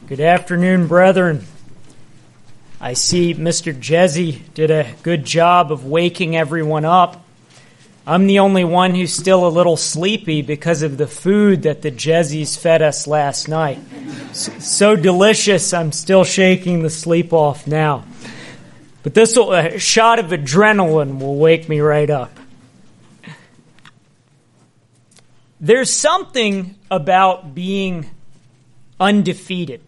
Good afternoon, brethren. I see Mr. Jesse did a good job of waking everyone up. I'm the only one who's still a little sleepy because of the food that the Jessies fed us last night. So delicious, I'm still shaking the sleep off now. But a shot of adrenaline will wake me right up. There's something about being undefeated,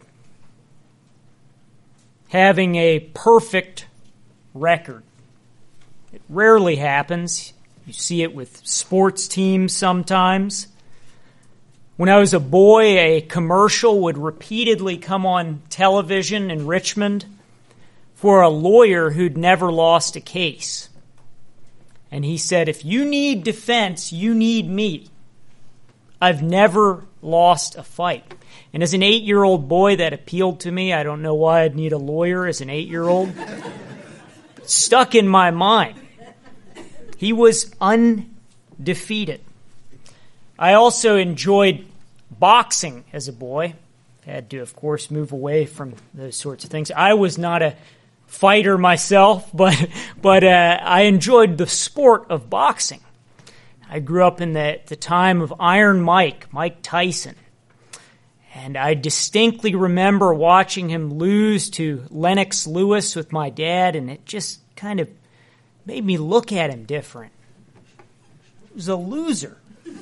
having a perfect record. It rarely happens. You see it with sports teams sometimes. When I was a boy, a commercial would repeatedly come on television in Richmond for a lawyer who'd never lost a case. And he said, if you need defense, you need me. I've never lost a fight. And as an 8-year-old boy, that appealed to me. I don't know why I'd need a lawyer as an 8-year-old. It stuck in my mind. He was undefeated. I also enjoyed boxing as a boy. Had to, of course, move away from those sorts of things. I was not a fighter myself, but I enjoyed the sport of boxing. I grew up in the time of Iron Mike Tyson. And I distinctly remember watching him lose to Lennox Lewis with my dad, and it just kind of made me look at him different. He was a loser. He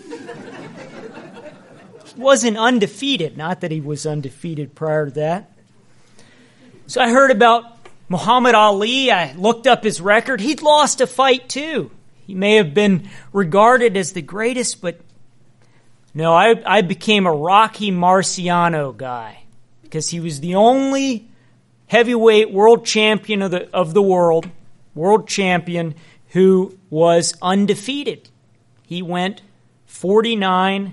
wasn't undefeated, not that he was undefeated prior to that. So I heard about Muhammad Ali. I looked up his record. He'd lost a fight too. He may have been regarded as the greatest, but no, I became a Rocky Marciano guy because he was the only heavyweight world champion of the world, world champion, who was undefeated. He went 49-0.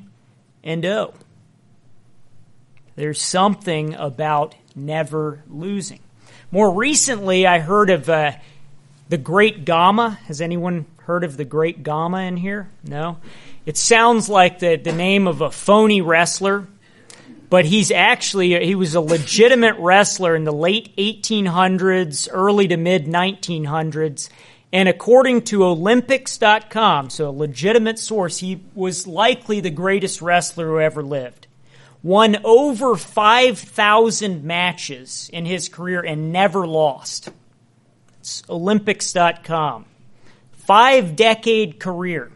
There's something about never losing. More recently, I heard of the Great Gama. Has anyone heard of the Great Gama in here? No? It sounds like the name of a phony wrestler, but he was a legitimate wrestler in the late 1800s, early to mid 1900s, and according to Olympics.com, so a legitimate source, he was likely the greatest wrestler who ever lived. Won over 5,000 matches in his career and never lost. It's Olympics.com. 5-decade career.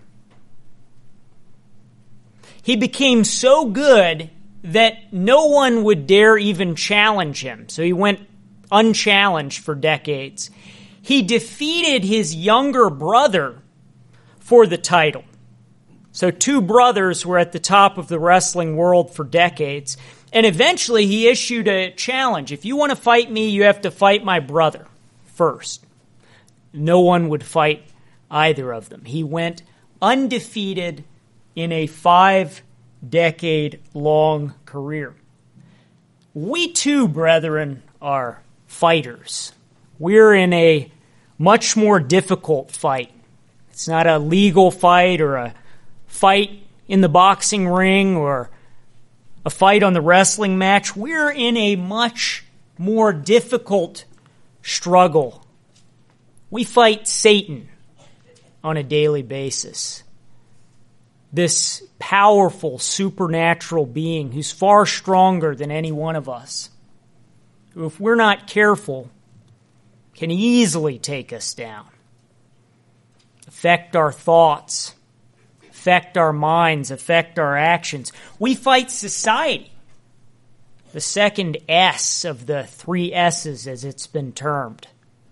He became so good that no one would dare even challenge him. So he went unchallenged for decades. He defeated his younger brother for the title. So two brothers were at the top of the wrestling world for decades. And eventually he issued a challenge. If you want to fight me, you have to fight my brother first. No one would fight either of them. He went undefeated in a 5-decade-long career. We too, brethren, are fighters. We're in a much more difficult fight. It's not a legal fight or a fight in the boxing ring or a fight on the wrestling match. We're in a much more difficult struggle. We fight Satan on a daily basis. This powerful, supernatural being who's far stronger than any one of us, who, if we're not careful, can easily take us down, affect our thoughts, affect our minds, affect our actions. We fight society, the second S of the 3 S's as it's been termed.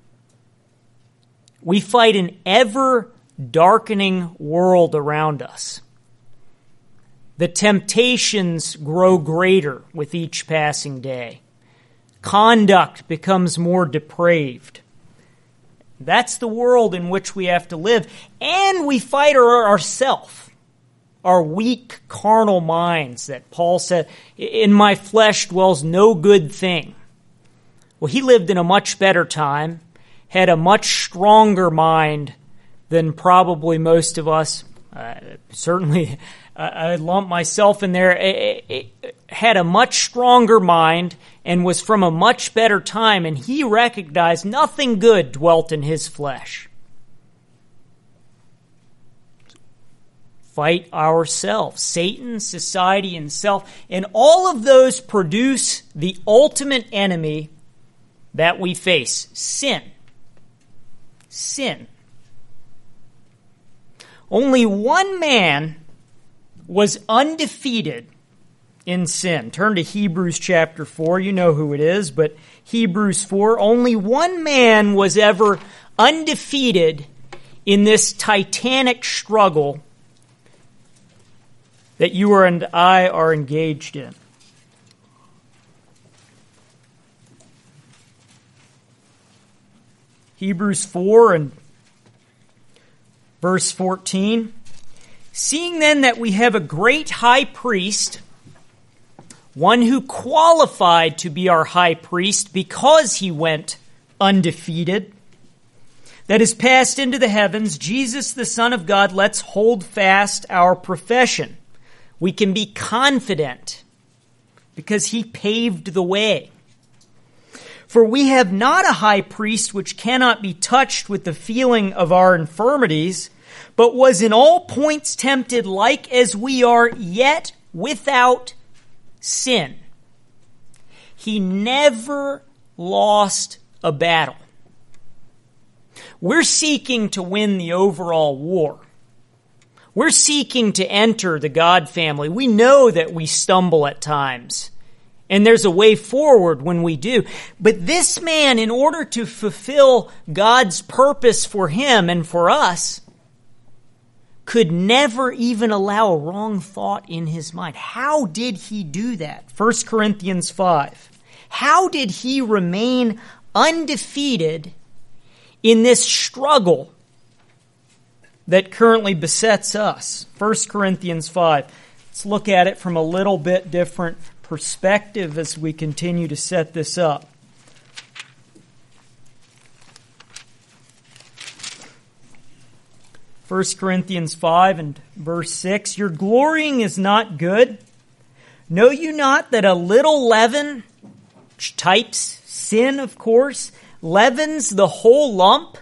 We fight an ever-darkening world around us. The temptations grow greater with each passing day. Conduct becomes more depraved. That's the world in which we have to live. And we fight ourselves, our weak, carnal minds that Paul said, in my flesh dwells no good thing. Well, he lived in a much better time, had a much stronger mind than probably most of us. Certainly, I lump myself in there. had a much stronger mind and was from a much better time, and he recognized nothing good dwelt in his flesh. Fight ourselves. Satan, society, and self, and all of those produce the ultimate enemy that we face, sin. Sin. Only one man was undefeated in sin. Turn to Hebrews chapter 4. You know who it is, but Hebrews 4. Only one man was ever undefeated in this titanic struggle that you and I are engaged in. Hebrews 4 and verse 14. Seeing then that we have a great high priest, one who qualified to be our high priest because he went undefeated, that is passed into the heavens, Jesus the Son of God, let's hold fast our profession. We can be confident because he paved the way. For we have not a high priest which cannot be touched with the feeling of our infirmities, but was in all points tempted like as we are, yet without sin. He never lost a battle. We're seeking to win the overall war. We're seeking to enter the God family. We know that we stumble at times, and there's a way forward when we do. But this man, in order to fulfill God's purpose for him and for us, could never even allow a wrong thought in his mind. How did he do that? 1 Corinthians 5. How did he remain undefeated in this struggle that currently besets us? 1 Corinthians 5. Let's look at it from a little bit different perspective as we continue to set this up. First Corinthians 5 and verse 6, your glorying is not good. Know you not that a little leaven, which types sin, of course, leavens the whole lump?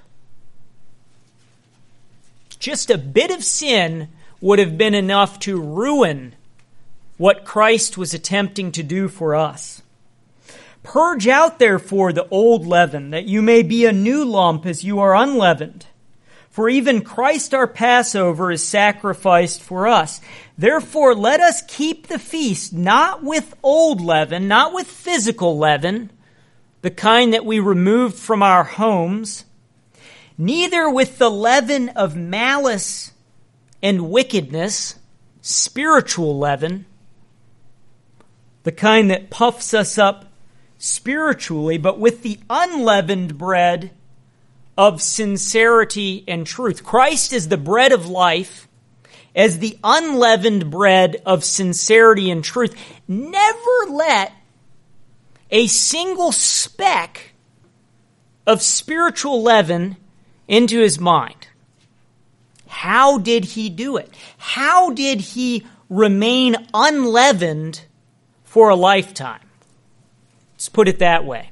Just a bit of sin would have been enough to ruin what Christ was attempting to do for us. Purge out, therefore, the old leaven, that you may be a new lump as you are unleavened. For even Christ our Passover is sacrificed for us. Therefore, let us keep the feast not with old leaven, not with physical leaven, the kind that we removed from our homes, neither with the leaven of malice and wickedness, spiritual leaven, the kind that puffs us up spiritually, but with the unleavened bread of sincerity and truth. Christ is the bread of life, as the unleavened bread of sincerity and truth. Never let a single speck of spiritual leaven into his mind. How did he do it? How did he remain unleavened for a lifetime? Let's put it that way.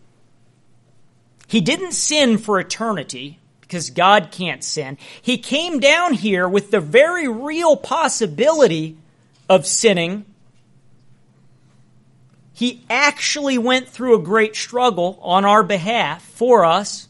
He didn't sin for eternity because God can't sin. He came down here with the very real possibility of sinning. He actually went through a great struggle on our behalf for us.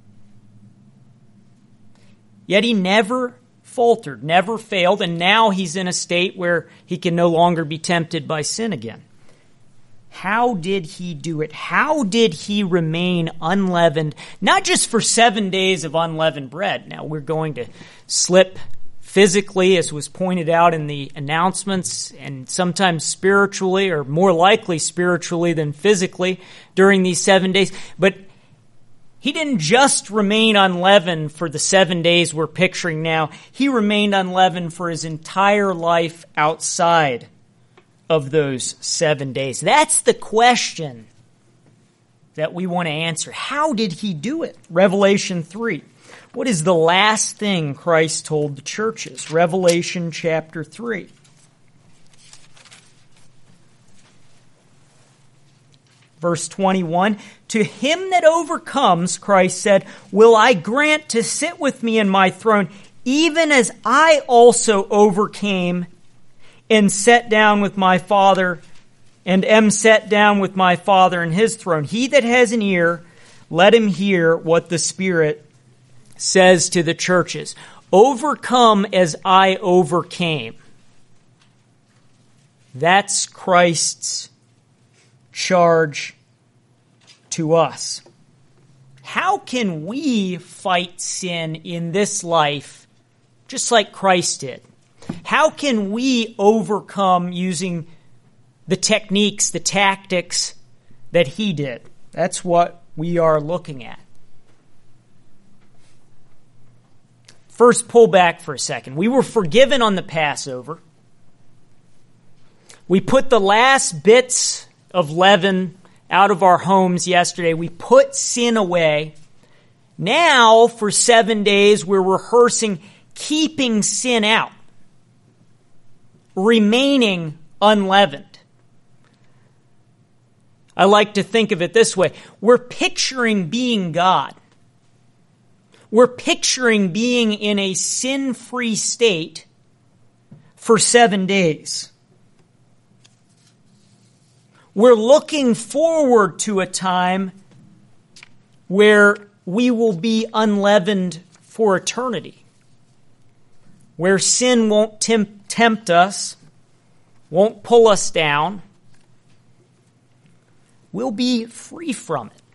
Yet he never faltered, never failed, and now he's in a state where he can no longer be tempted by sin again. How did he do it? How did he remain unleavened? Not just for 7 days of unleavened bread. Now, we're going to slip physically, as was pointed out in the announcements, and sometimes spiritually, or more likely spiritually than physically, during these 7 days. But he didn't just remain unleavened for the 7 days we're picturing now. He remained unleavened for his entire life outside of those 7 days. That's the question that we want to answer. How did he do it? Revelation 3. What is the last thing Christ told the churches? Revelation chapter 3. Verse 21, to him that overcomes, Christ said, will I grant to sit with me in my throne, even as I also overcame and sat down with my Father and am set down with my Father in his throne. He that has an ear, let him hear what the Spirit says to the churches. Overcome as I overcame. That's Christ's charge to us. How can we fight sin in this life just like Christ did? How can we overcome using the techniques, the tactics that he did? That's what we are looking at. First, pull back for a second. We were forgiven on the Passover. We put the last bits of leaven out of our homes yesterday. We put sin away. Now, for 7 days, we're rehearsing keeping sin out, remaining unleavened. I like to think of it this way. We're picturing being God. We're picturing being in a sin-free state for 7 days. We're looking forward to a time where we will be unleavened for eternity, where sin won't tempt us, won't pull us down. We'll be free from it.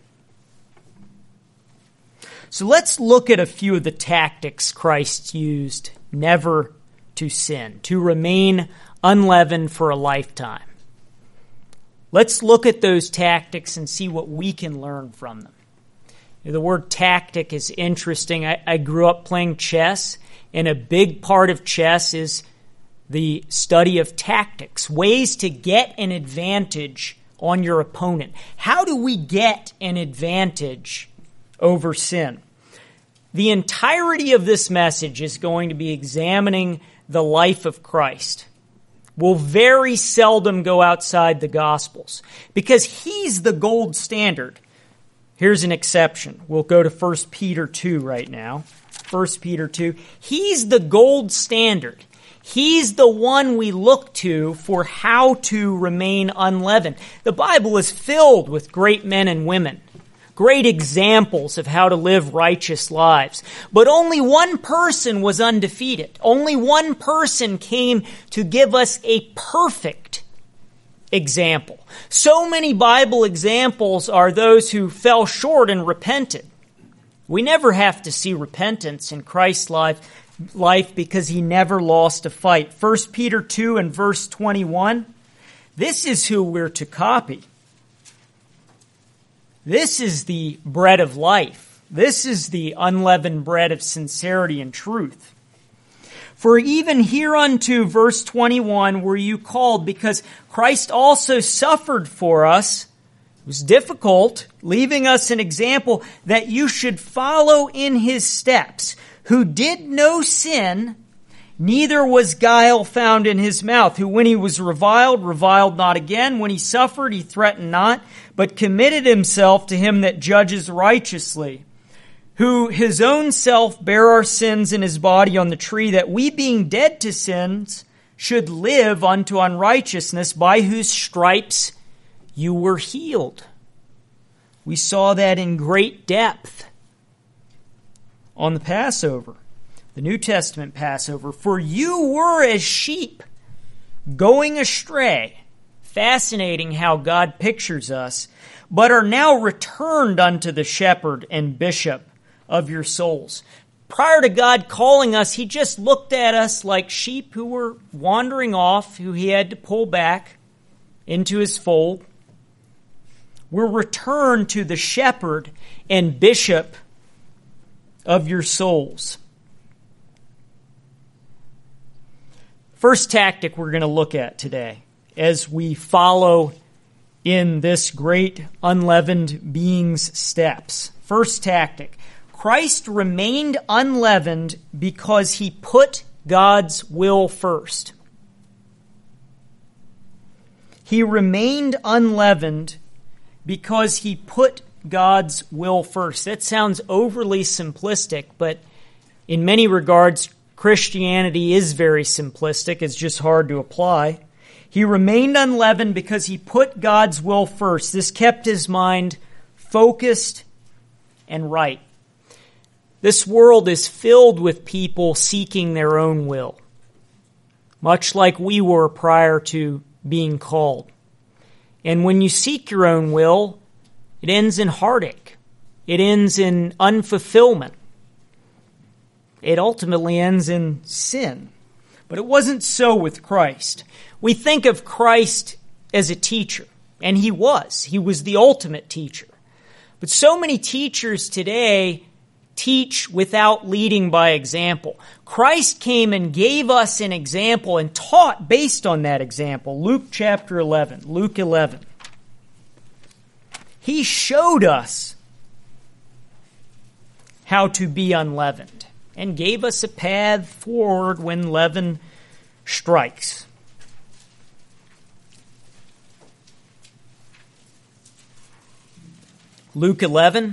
So let's look at a few of the tactics Christ used never to sin, to remain unleavened for a lifetime. Let's look at those tactics and see what we can learn from them. The word tactic is interesting. I grew up playing chess, and a big part of chess is the study of tactics, ways to get an advantage on your opponent. How do we get an advantage over sin? The entirety of this message is going to be examining the life of Christ. We'll very seldom go outside the Gospels because he's the gold standard. Here's an exception. We'll go to 1 Peter 2 right now. 1 Peter 2. He's the gold standard. He's the one we look to for how to remain unleavened. The Bible is filled with great men and women, great examples of how to live righteous lives. But only one person was undefeated. Only one person came to give us a perfect example. So many Bible examples are those who fell short and repented. We never have to see repentance in Christ's life because he never lost a fight. 1 Peter 2 and verse 21, this is who we're to copy. This is the bread of life. This is the unleavened bread of sincerity and truth. For even hereunto, verse 21, were you called, because Christ also suffered for us. It was difficult, leaving us an example that you should follow in his steps, who did no sin, neither was guile found in his mouth, who when he was reviled not again. When he suffered, he threatened not, but committed himself to him that judges righteously, who his own self bare our sins in his body on the tree, that we being dead to sins should live unto unrighteousness, by whose stripes you were healed. We saw that in great depth on the Passover, the New Testament Passover. For you were as sheep going astray. Fascinating how God pictures us, but are now returned unto the shepherd and bishop of your souls. Prior to God calling us, he just looked at us like sheep who were wandering off, who he had to pull back into his fold. We're returned to the shepherd and bishop of your souls. First tactic we're going to look at today as we follow in this great unleavened being's steps. First tactic. Christ remained unleavened because he put God's will first. He remained unleavened because he put God's will first. That sounds overly simplistic, but in many regards, Christianity is very simplistic. It's just hard to apply. He remained unleavened because he put God's will first. This kept his mind focused and right. This world is filled with people seeking their own will, much like we were prior to being called. And when you seek your own will, it ends in heartache. It ends in unfulfillment. It ultimately ends in sin. But it wasn't so with Christ. We think of Christ as a teacher, and he was. He was the ultimate teacher. But so many teachers today teach without leading by example. Christ came and gave us an example and taught based on that example. Luke chapter 11. Luke 11. He showed us how to be unleavened and gave us a path forward when leaven strikes. Luke 11.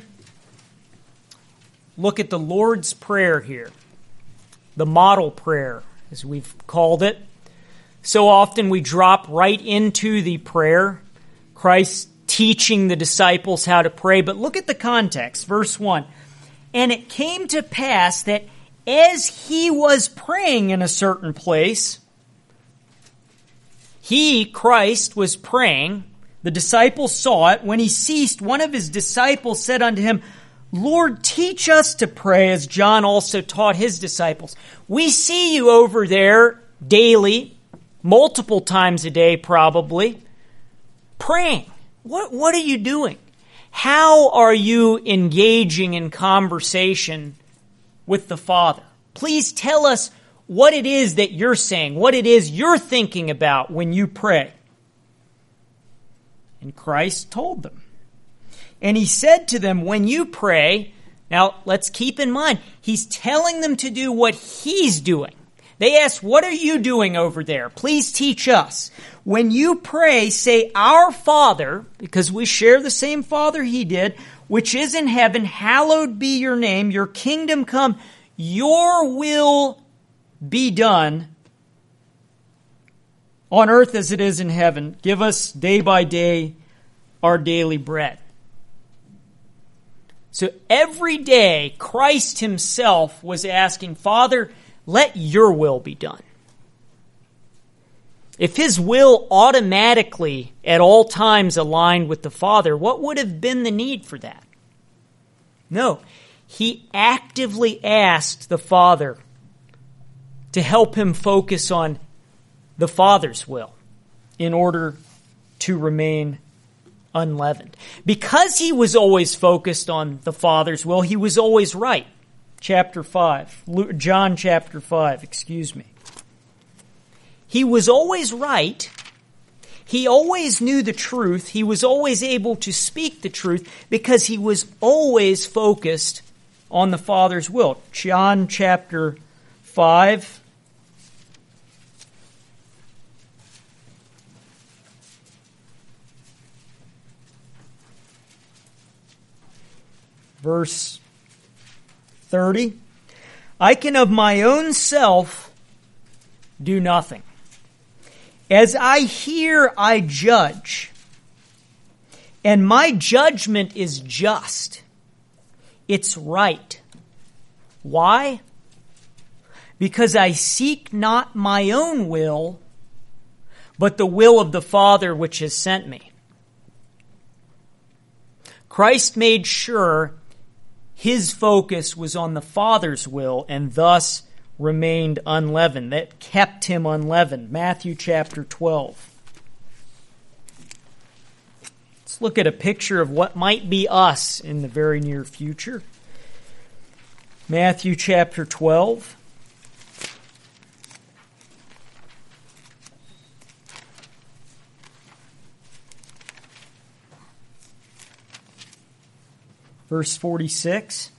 Look at the Lord's Prayer here. The model prayer, as we've called it. So often we drop right into the prayer. Christ teaching the disciples how to pray. But look at the context. Verse 1. And it came to pass that as he was praying in a certain place, he, Christ, was praying. The disciples saw it. When he ceased, one of his disciples said unto him, Lord, teach us to pray as John also taught his disciples. We see you over there daily, multiple times a day probably, praying. What are you doing? How are you engaging in conversation with the Father? Please tell us what it is that you're saying, what it is you're thinking about when you pray. And Christ told them. And he said to them, when you pray, now let's keep in mind, he's telling them to do what he's doing. They asked, what are you doing over there? Please teach us. When you pray, say, Our Father, because we share the same Father he did, which is in heaven, hallowed be your name, your kingdom come, your will be done on earth as it is in heaven. Give us day by day our daily bread. So every day, Christ himself was asking, Father, let your will be done. If his will automatically at all times aligned with the Father, what would have been the need for that? No, he actively asked the Father to help him focus on the Father's will in order to remain unleavened. Because he was always focused on the Father's will, he was always right. John chapter 5, excuse me. He was always right. He always knew the truth. He was always able to speak the truth because he was always focused on the Father's will. John chapter 5. Verse 30. I can of my own self do nothing. As I hear, I judge. And my judgment is just. It's right. Why? Because I seek not my own will, but the will of the Father which has sent me. Christ made sure his focus was on the Father's will and thus remained unleavened. That kept him unleavened. Matthew chapter 12. Let's look at a picture of what might be us in the very near future. Matthew chapter 12. Verse 46.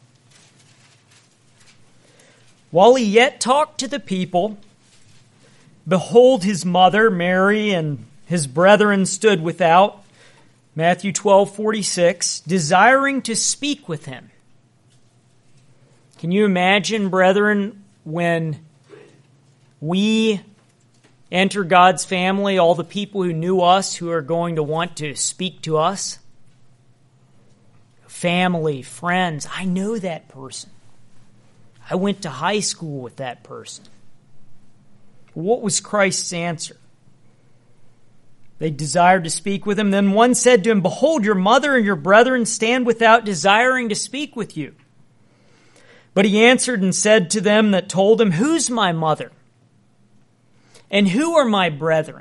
While he yet talked to the people, behold, his mother, Mary, and his brethren stood without, Matthew 12:46, desiring to speak with him. Can you imagine, brethren, when we enter God's family, all the people who knew us who are going to want to speak to us? Family, friends, I know that person. I went to high school with that person. What was Christ's answer? They desired to speak with him. Then one said to him, behold, your mother and your brethren stand without, desiring to speak with you. But he answered and said to them that told him, who's my mother? And who are my brethren?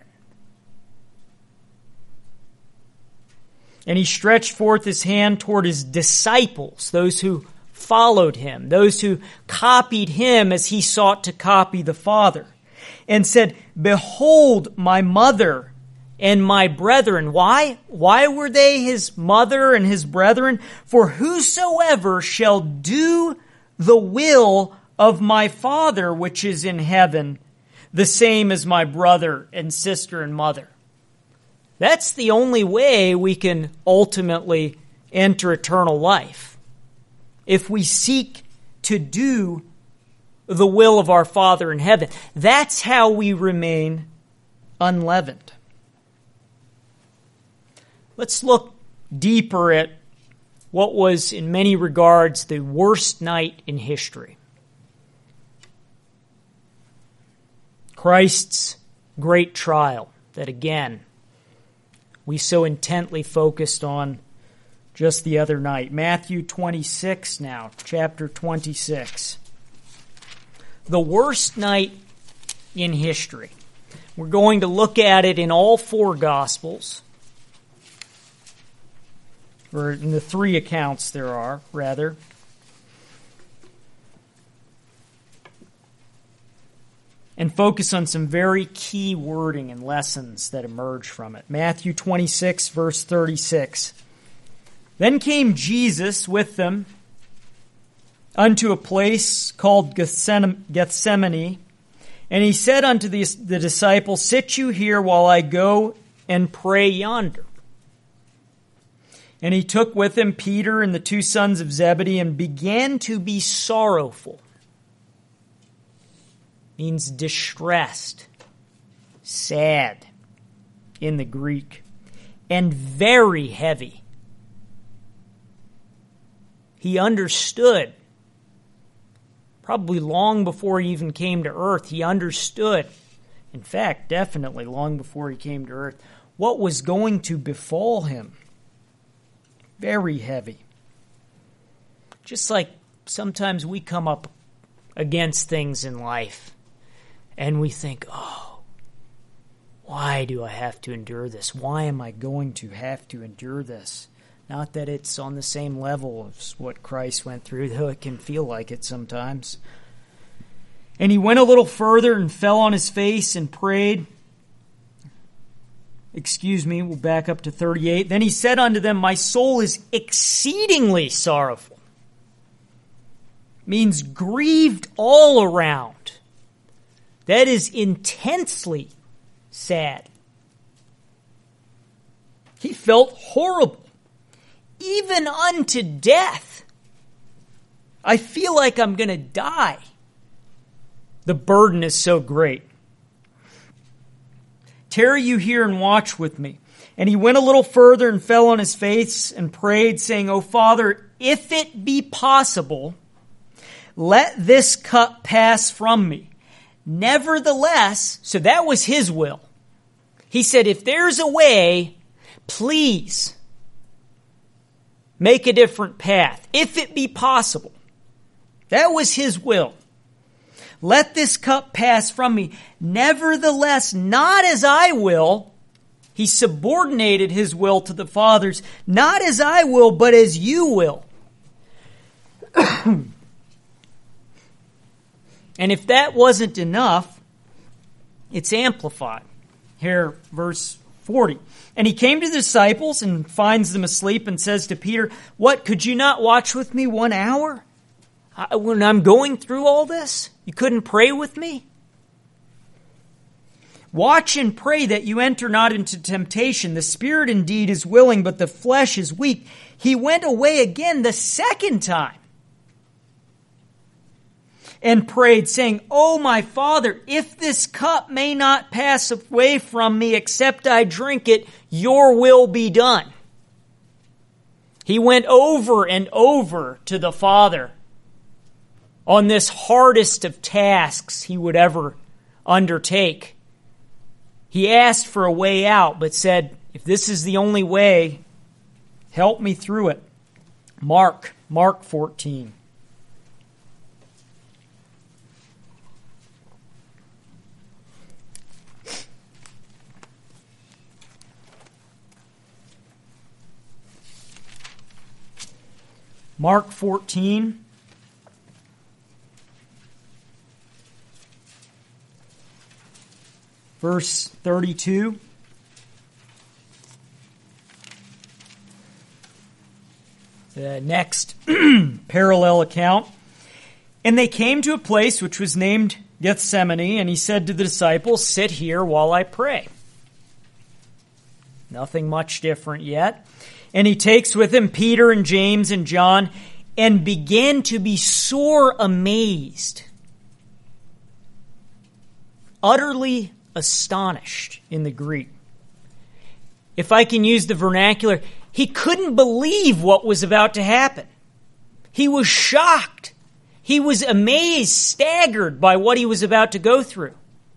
And he stretched forth his hand toward his disciples, those who followed him, those who copied him as he sought to copy the Father, and said, behold my mother and my brethren. Why? Why were they his mother and his brethren? For whosoever shall do the will of my Father which is in heaven, the same as my brother and sister and mother. That's the only way we can ultimately enter eternal life. If we seek to do the will of our Father in heaven, that's how we remain unleavened. Let's look deeper at what was, in many regards, the worst night in history. Christ's great trial that, again, we so intently focused on just the other night. Matthew 26 now, chapter 26. The worst night in history. We're going to look at it in all four Gospels, or in the three accounts there are, rather. And focus on some very key wording and lessons that emerge from it. Matthew 26, verse 36. Then came Jesus with them unto a place called Gethsemane, and he said unto the disciples, sit you here while I go and pray yonder. And he took with him Peter and the two sons of Zebedee and began to be sorrowful. Means distressed, sad in the Greek, and very heavy. He understood, probably long before he even came to earth, he understood, in fact, definitely long before he came to earth, what was going to befall him. Very heavy. Just like sometimes we come up against things in life and we think, oh, why do I have to endure this? Why am I going to have to endure this? Not that it's on the same level as what Christ went through, though it can feel like it sometimes. And he went a little further and fell on his face and prayed. We'll back up to 38. Then he said unto them, my soul is exceedingly sorrowful. Means grieved all around. That is intensely sad. He felt horrible, even unto death. I feel like I'm going to die. The burden is so great. Tarry you here and watch with me. And he went a little further and fell on his face and prayed, saying, O Father, if it be possible, let this cup pass from me. Nevertheless, so that was his will. He said, if there's a way, please make a different path, if it be possible. That was his will. Let this cup pass from me. Nevertheless, not as I will. He subordinated his will to the Father's. Not as I will, but as you will. And if that wasn't enough, it's amplified. Here, verse 40. And he came to the disciples and finds them asleep and says to Peter, what, could you not watch with me 1 hour? When I'm going through all this, you couldn't pray with me? Watch and pray that you enter not into temptation. The spirit indeed is willing, but the flesh is weak. He went away again the second time and prayed, saying, O my Father, if this cup may not pass away from me except I drink it, your will be done. He went over and over to the Father on this hardest of tasks he would ever undertake. He asked for a way out, but said, if this is the only way, help me through it. Mark 14. Mark 14. Verse 32. The next parallel account. And they came to a place which was named Gethsemane, and he said to the disciples, sit here while I pray. Nothing much different yet. And he takes with him Peter and James and John and began to be sore amazed, utterly astonished in the Greek. If I can use the vernacular, he couldn't believe what was about to happen. He was shocked. He was amazed, staggered by what he was about to go through.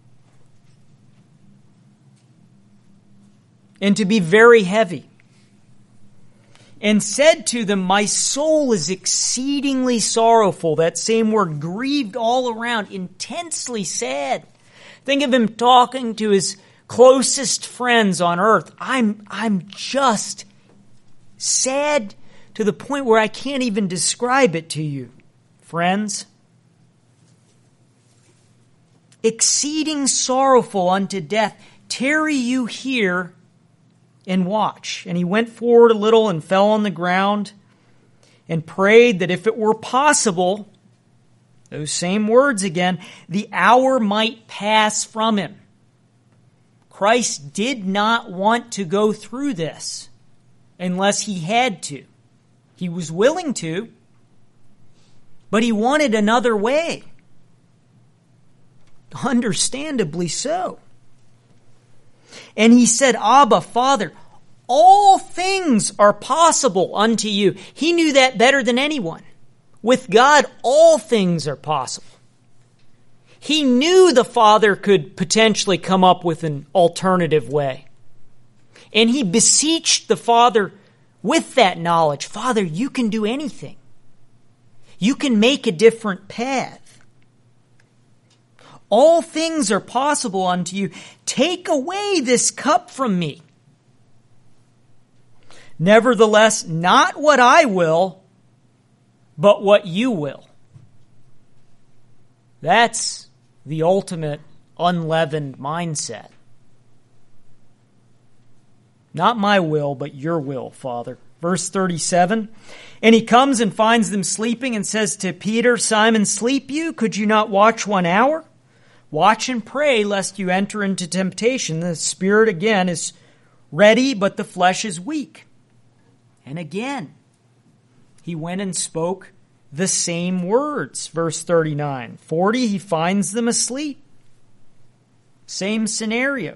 And to be very heavy. And said to them, my soul is exceedingly sorrowful. That same word, grieved all around, intensely sad. Think of him talking to his closest friends on earth. I'm just sad to the point where I can't even describe it to you, friends. Exceeding sorrowful unto death. Tarry you here and watch. And he went forward a little and fell on the ground and prayed that if it were possible, those same words again, the hour might pass from him. Christ did not want to go through this unless he had to. He was willing to, but he wanted another way. Understandably so. And he said, Abba, Father, all things are possible unto you. He knew that better than anyone. With God, all things are possible. He knew the Father could potentially come up with an alternative way. And he beseeched the Father with that knowledge. Father, you can do anything. You can make a different path. All things are possible unto you. Take away this cup from me. Nevertheless, not what I will, but what you will. That's the ultimate unleavened mindset. Not my will, but your will, Father. Verse 37, and he comes and finds them sleeping and says to Peter, Simon, sleep you? Could you not watch 1 hour? Watch and pray lest you enter into temptation. The spirit again is ready, but the flesh is weak. And again, he went and spoke the same words. Verse 39. 40, he finds them asleep. Same scenario.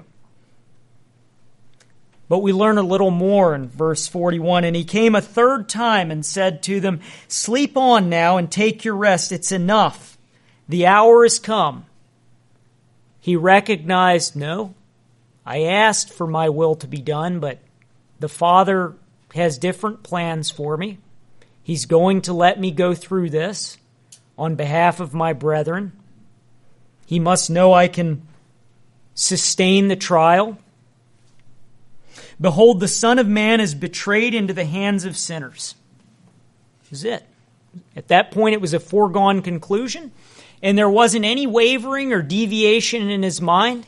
But we learn a little more in verse 41. And he came a third time and said to them, sleep on now and take your rest. It's enough. The hour has come. He recognized, no, I asked for my will to be done, but the Father has different plans for me. He's going to let me go through this on behalf of my brethren. He must know I can sustain the trial. Behold, the Son of Man is betrayed into the hands of sinners. This is it. At that point, it was a foregone conclusion, and there wasn't any wavering or deviation in his mind.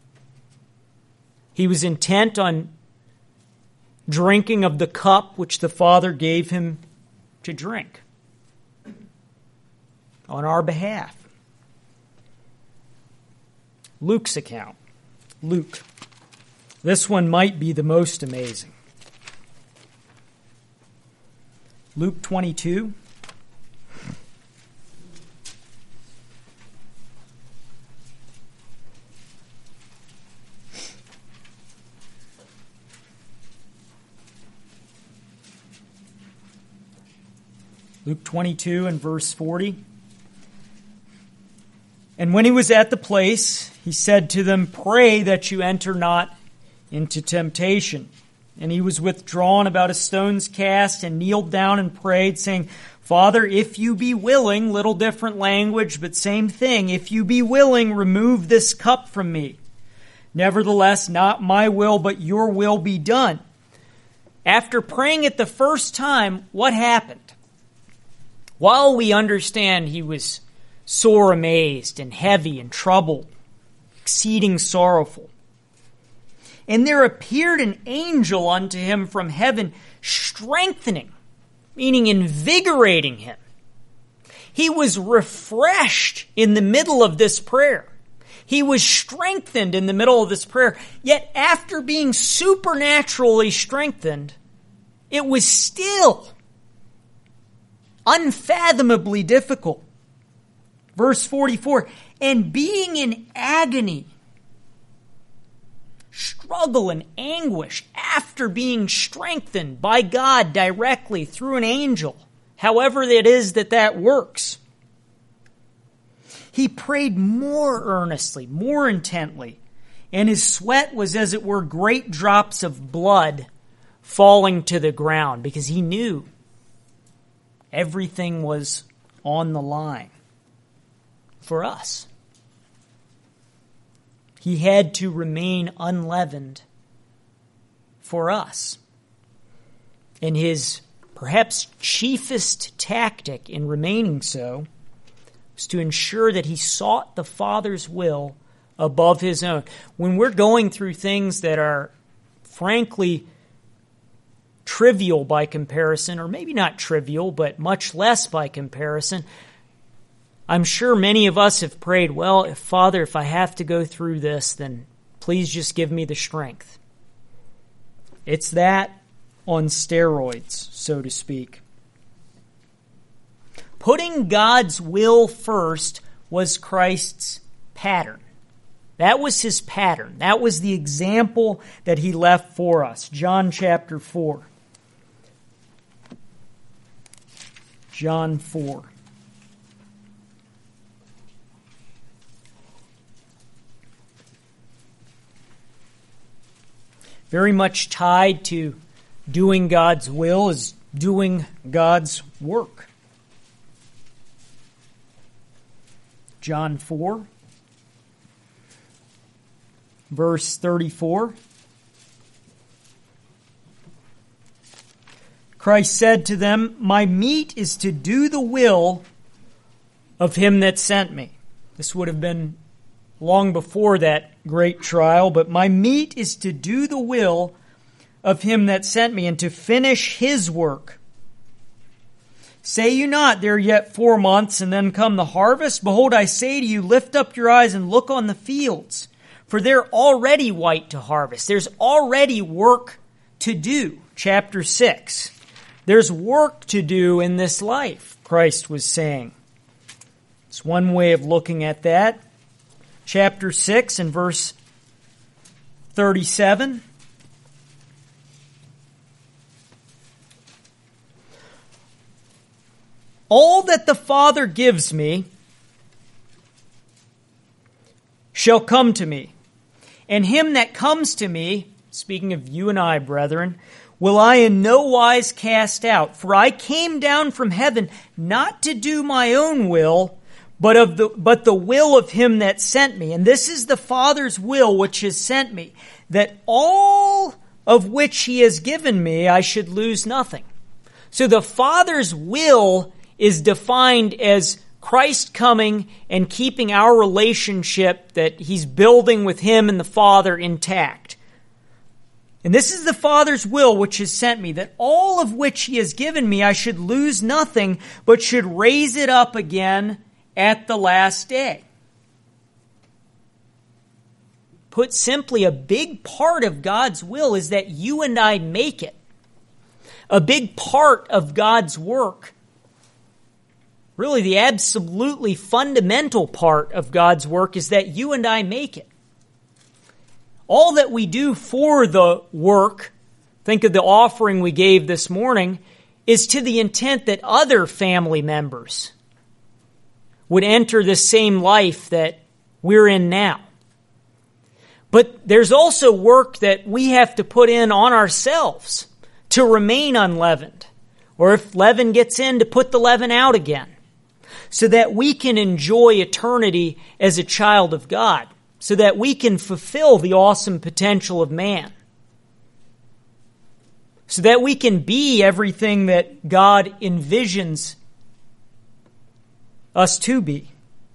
He was intent on drinking of the cup which the Father gave him to drink on our behalf. Luke's account. Luke. This one might be the most amazing. Luke 22. Luke 22 and verse 40. And when he was at the place, he said to them, "Pray that you enter not into temptation." And he was withdrawn about a stone's cast and kneeled down and prayed, saying, "Father, if you be willing," little different language, but same thing, "if you be willing, remove this cup from me. Nevertheless, not my will, but your will be done." After praying it the first time, what happened? While we understand he was sore amazed and heavy and troubled, exceeding sorrowful, and there appeared an angel unto him from heaven, strengthening, meaning invigorating him. He was refreshed in the middle of this prayer. He was strengthened in the middle of this prayer. Yet after being supernaturally strengthened, it was still unfathomably difficult. Verse 44, and being in agony, struggle and anguish after being strengthened by God directly through an angel, however it is that works, he prayed more earnestly, more intently, and his sweat was as it were great drops of blood falling to the ground, because he knew everything was on the line for us. He had to remain unleavened for us. And his perhaps chiefest tactic in remaining so was to ensure that he sought the Father's will above his own. When we're going through things that are frankly trivial by comparison, or maybe not trivial, but much less by comparison, I'm sure many of us have prayed, well, Father, if I have to go through this, then please just give me the strength. It's that on steroids, so to speak. Putting God's will first was Christ's pattern. That was his pattern. That was the example that he left for us. John chapter 4. John 4. Very much tied to doing God's will is doing God's work. John 4, verse 34. Christ said to them, "My meat is to do the will of him that sent me." This would have been long before that great trial, but my meat is to do the will of him that sent me and to finish his work. Say you not, there are yet 4 months, and then come the harvest? Behold, I say to you, lift up your eyes and look on the fields, for they're already white to harvest. There's already work to do. Chapter 6. There's work to do in this life, Christ was saying. It's one way of looking at that. Chapter 6 and verse 37. All that the Father gives me shall come to me, and him that comes to me, speaking of you and I, brethren, will I in no wise cast out. For I came down from heaven not to do my own will, but the will of him that sent me. And this is the Father's will which has sent me, that all of which he has given me I should lose nothing. So the Father's will is defined as Christ coming and keeping our relationship that he's building with him and the Father intact. And this is the Father's will which has sent me, that all of which he has given me I should lose nothing, but should raise it up again at the last day. Put simply, a big part of God's will is that you and I make it. A big part of God's work, really the absolutely fundamental part of God's work, is that you and I make it. All that we do for the work, think of the offering we gave this morning, is to the intent that other family members would enter the same life that we're in now. But there's also work that we have to put in on ourselves to remain unleavened. Or if leaven gets in, to put the leaven out again. So that we can enjoy eternity as a child of God. So that we can fulfill the awesome potential of man. So that we can be everything that God envisions us to be.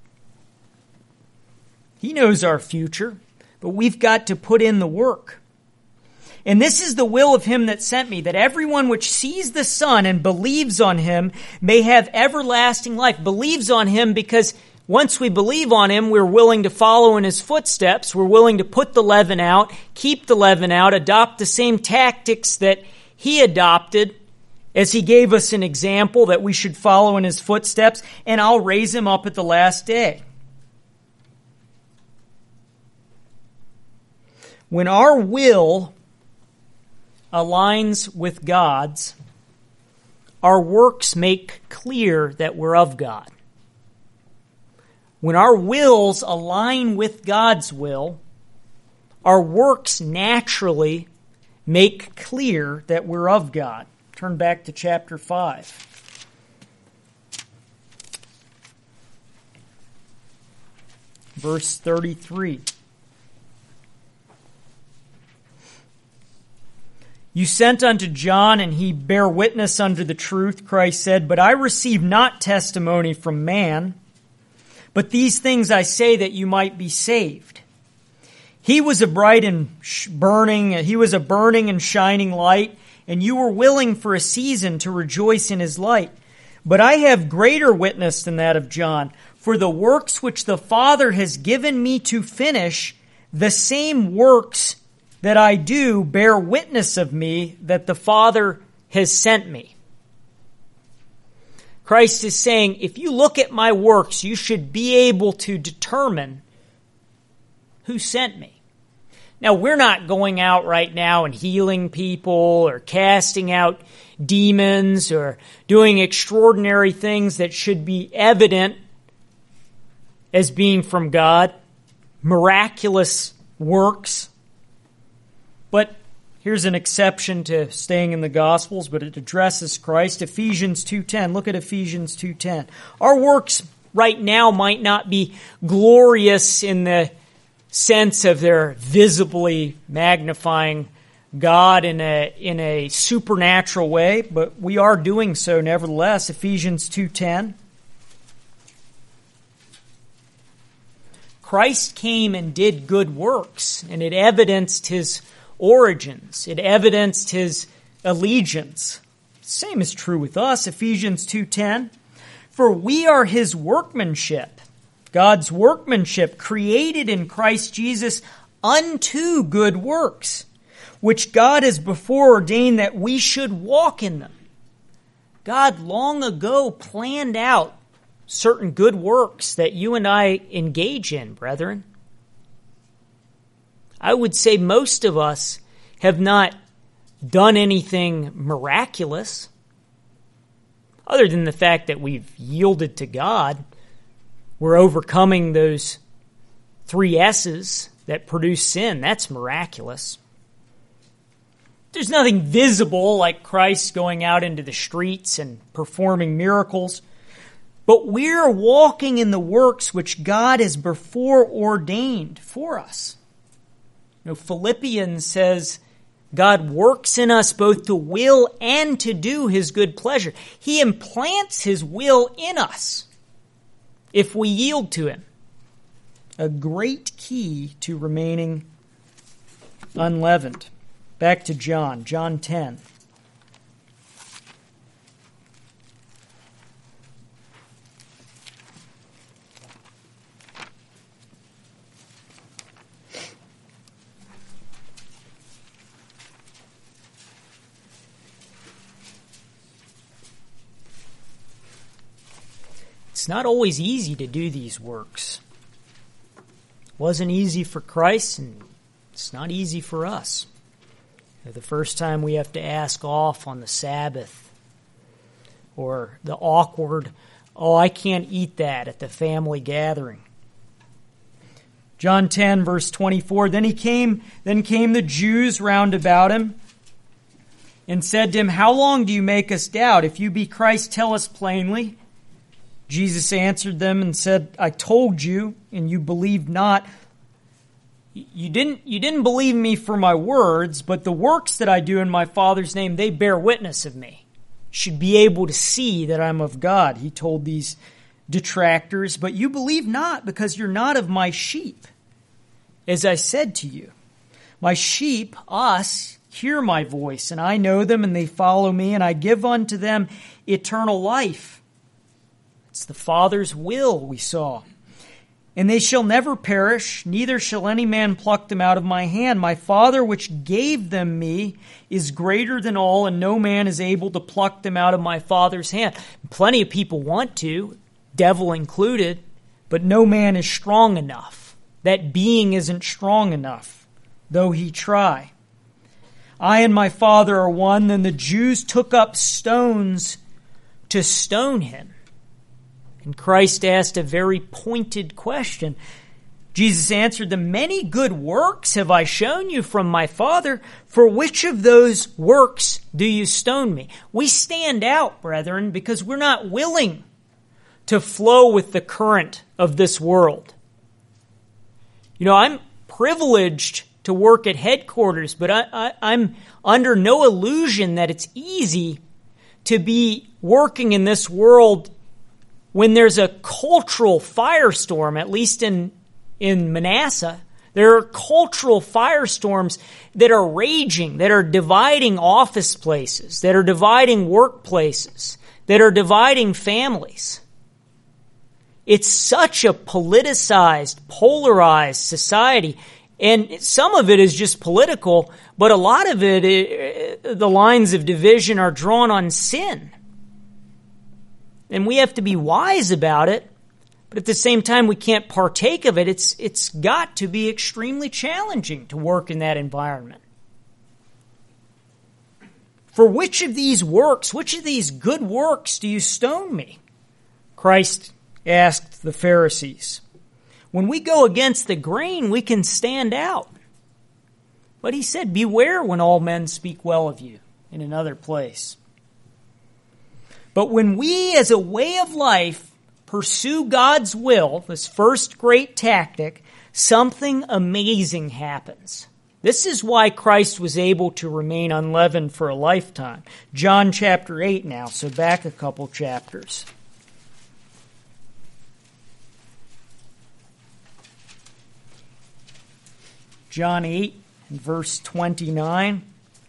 He knows our future. But we've got to put in the work. And this is the will of him that sent me, that everyone which sees the Son and believes on him may have everlasting life. Believes on him because once we believe on him, we're willing to follow in his footsteps. We're willing to put the leaven out, keep the leaven out, adopt the same tactics that he adopted as he gave us an example that we should follow in his footsteps, and I'll raise him up at the last day. When our will aligns with God's, our works make clear that we're of God. When our wills align with God's will, our works naturally make clear that we're of God. Turn back to chapter 5. Verse 33. You sent unto John, and he bare witness unto the truth, Christ said, but I receive not testimony from man, but these things I say that you might be saved. He was a bright and burning and shining light, and you were willing for a season to rejoice in his light. But I have greater witness than that of John, for the works which the Father has given me to finish, the same works that I do bear witness of me that the Father has sent me. Christ is saying, if you look at my works, you should be able to determine who sent me. Now, we're not going out right now and healing people or casting out demons or doing extraordinary things that should be evident as being from God, miraculous works. But here's an exception to staying in the Gospels, but it addresses Christ. Ephesians 2:10. Look at Ephesians 2:10. Our works right now might not be glorious in the sense of their visibly magnifying God in a supernatural way, but we are doing so nevertheless. Ephesians 2:10. Christ came and did good works, and it evidenced his origins. It evidenced his allegiance. Same is true with us. Ephesians 2:10. For we are his workmanship, God's workmanship, created in Christ Jesus unto good works, which God has before ordained that we should walk in them. God long ago planned out certain good works that you and I engage in, brethren. I would say most of us have not done anything miraculous, other than the fact that we've yielded to God. We're overcoming those 3 S's that produce sin. That's miraculous. There's nothing visible like Christ going out into the streets and performing miracles. But we're walking in the works which God has before ordained for us. You know, Philippians says God works in us both to will and to do his good pleasure. He implants his will in us if we yield to him. A great key to remaining unleavened. Back to John 10. It's not always easy to do these works. It wasn't easy for Christ, and it's not easy for us. The first time we have to ask off on the Sabbath, or the awkward, "Oh, I can't eat that" at the family gathering. John 10, verse 24, Then came the Jews round about him and said to him, "How long do you make us doubt? If you be Christ, tell us plainly." Jesus answered them and said, "I told you, and you believed not. You didn't believe me for my words, but the works that I do in my Father's name, they bear witness of me. You should be able to see that I'm of God," he told these detractors. "But you believe not, because you're not of my sheep. As I said to you, my sheep, us, hear my voice, and I know them, and they follow me, and I give unto them eternal life." It's the Father's will we saw. "And they shall never perish, neither shall any man pluck them out of my hand. My Father which gave them me is greater than all, and no man is able to pluck them out of my Father's hand." Plenty of people want to, devil included, but no man is strong enough. That being isn't strong enough, though he try. "I and my Father are one." Then the Jews took up stones to stone him. And Christ asked a very pointed question. Jesus answered them, "Many good works have I shown you from my Father. For which of those works do you stone me?" We stand out, brethren, because we're not willing to flow with the current of this world. I'm privileged to work at headquarters, but I'm under no illusion that it's easy to be working in this world when there's a cultural firestorm, at least in Manasseh. There are cultural firestorms that are raging, that are dividing office places, that are dividing workplaces, that are dividing families. It's such a politicized, polarized society, and some of it is just political, but a lot of it, the lines of division are drawn on sin. And we have to be wise about it, but at the same time we can't partake of it. It's got to be extremely challenging to work in that environment. "For which of these works, which of these good works do you stone me?" Christ asked the Pharisees. When we go against the grain, we can stand out. But he said, "Beware when all men speak well of you," in another place. But when we, as a way of life, pursue God's will, this first great tactic, something amazing happens. This is why Christ was able to remain unleavened for a lifetime. John chapter 8 now, so back a couple chapters. John 8 and verse 29.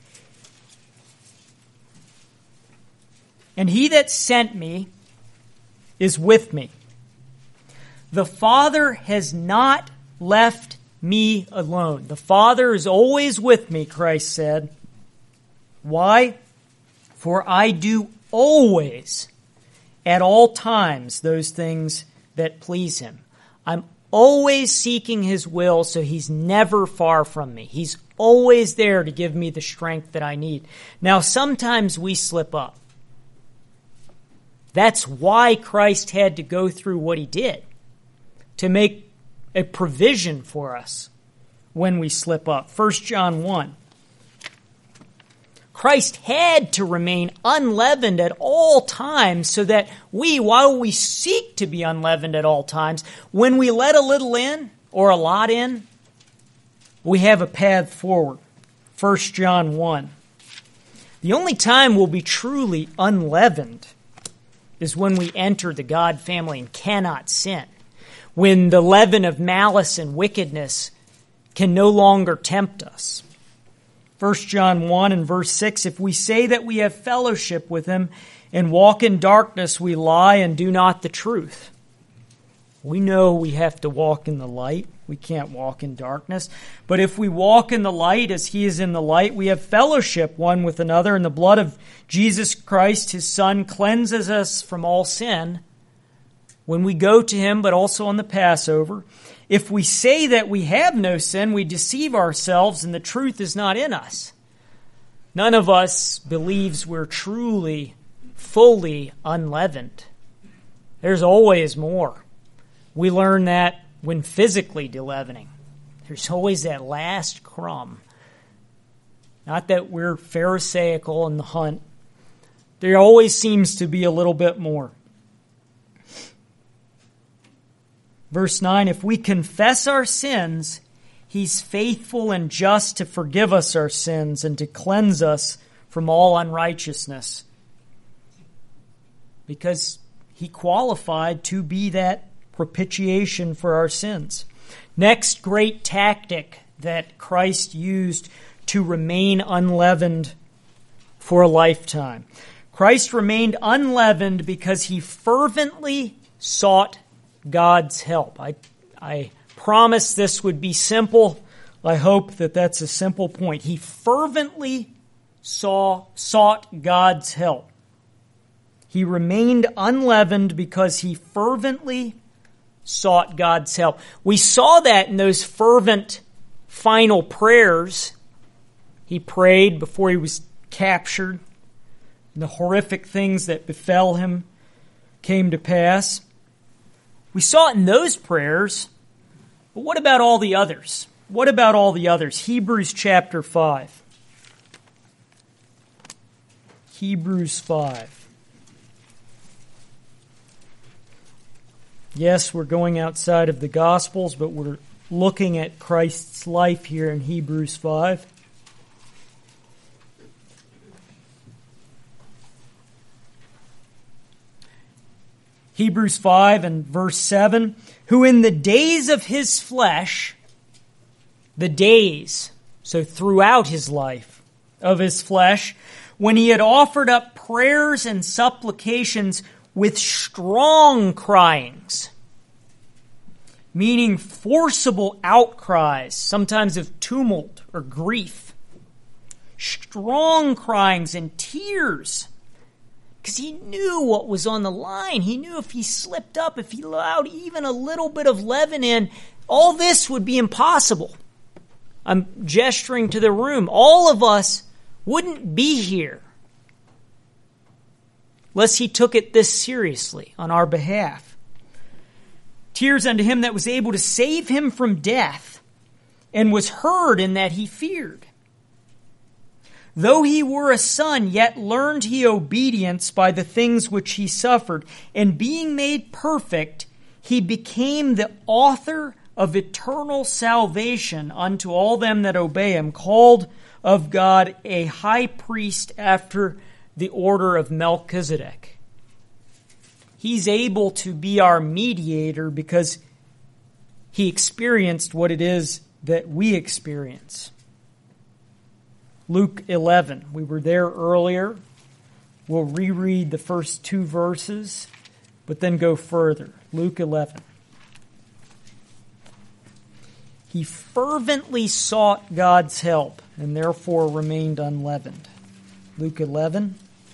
"And he that sent me is with me. The Father has not left me alone." The Father is always with me, Christ said. Why? "For I do always, at all times, those things that please him." I'm always seeking his will, so he's never far from me. He's always there to give me the strength that I need. Now, sometimes we slip up. That's why Christ had to go through what he did, to make a provision for us when we slip up. 1 John 1. Christ had to remain unleavened at all times so that we, while we seek to be unleavened at all times, when we let a little in or a lot in, we have a path forward. 1 John 1. The only time we'll be truly unleavened is when we enter the God family and cannot sin. When the leaven of malice and wickedness can no longer tempt us. 1 John 1 and verse 6, "If we say that we have fellowship with him and walk in darkness, we lie and do not the truth." We know we have to walk in the light. We can't walk in darkness. "But if we walk in the light as he is in the light, we have fellowship one with another, and the blood of Jesus Christ, his Son, cleanses us from all sin. when we go to him, but also on the Passover. If we say that we have no sin, we deceive ourselves and the truth is not in us. None of us believes we're truly, fully unleavened. There's always more. We learn that when physically deleavening. There's always that last crumb. Not that we're pharisaical in the hunt. There always seems to be a little bit more. Verse 9, if we confess our sins, he's faithful and just to forgive us our sins and to cleanse us from all unrighteousness. Because he qualified to be that propitiation for our sins. Next great tactic that Christ used to remain unleavened for a lifetime. Christ remained unleavened because he fervently sought God's help. I promised this would be simple. I hope that that's a simple point. He fervently sought God's help. He remained unleavened because he fervently sought God's help. We saw that in those fervent final prayers he prayed before he was captured. And the horrific things that befell him came to pass. We saw it in those prayers, but what about all the others? What about all the others? Hebrews chapter 5. Hebrews 5. Yes, we're going outside of the Gospels, but we're looking at Christ's life here in Hebrews 5. Hebrews 5 and verse 7, who in the days of his flesh, the days, so throughout his life of his flesh, when he had offered up prayers and supplications with strong cryings, meaning forcible outcries, sometimes of tumult or grief, strong cryings and tears, because he knew what was on the line. He knew if he slipped up, if he allowed even a little bit of leaven in, all this would be impossible. I'm gesturing to the room. All of us wouldn't be here unless he took it this seriously on our behalf. Tears unto him that was able to save him from death, and was heard in that he feared. Though he were a son, yet learned he obedience by the things which he suffered. And being made perfect, he became the author of eternal salvation unto all them that obey him, called of God a high priest after the order of Melchizedek. He's able to be our mediator because he experienced what it is that we experience. Luke 11. We were there earlier. We'll reread the first two verses, but then go further. Luke 11. He fervently sought God's help and therefore remained unleavened. Luke 11.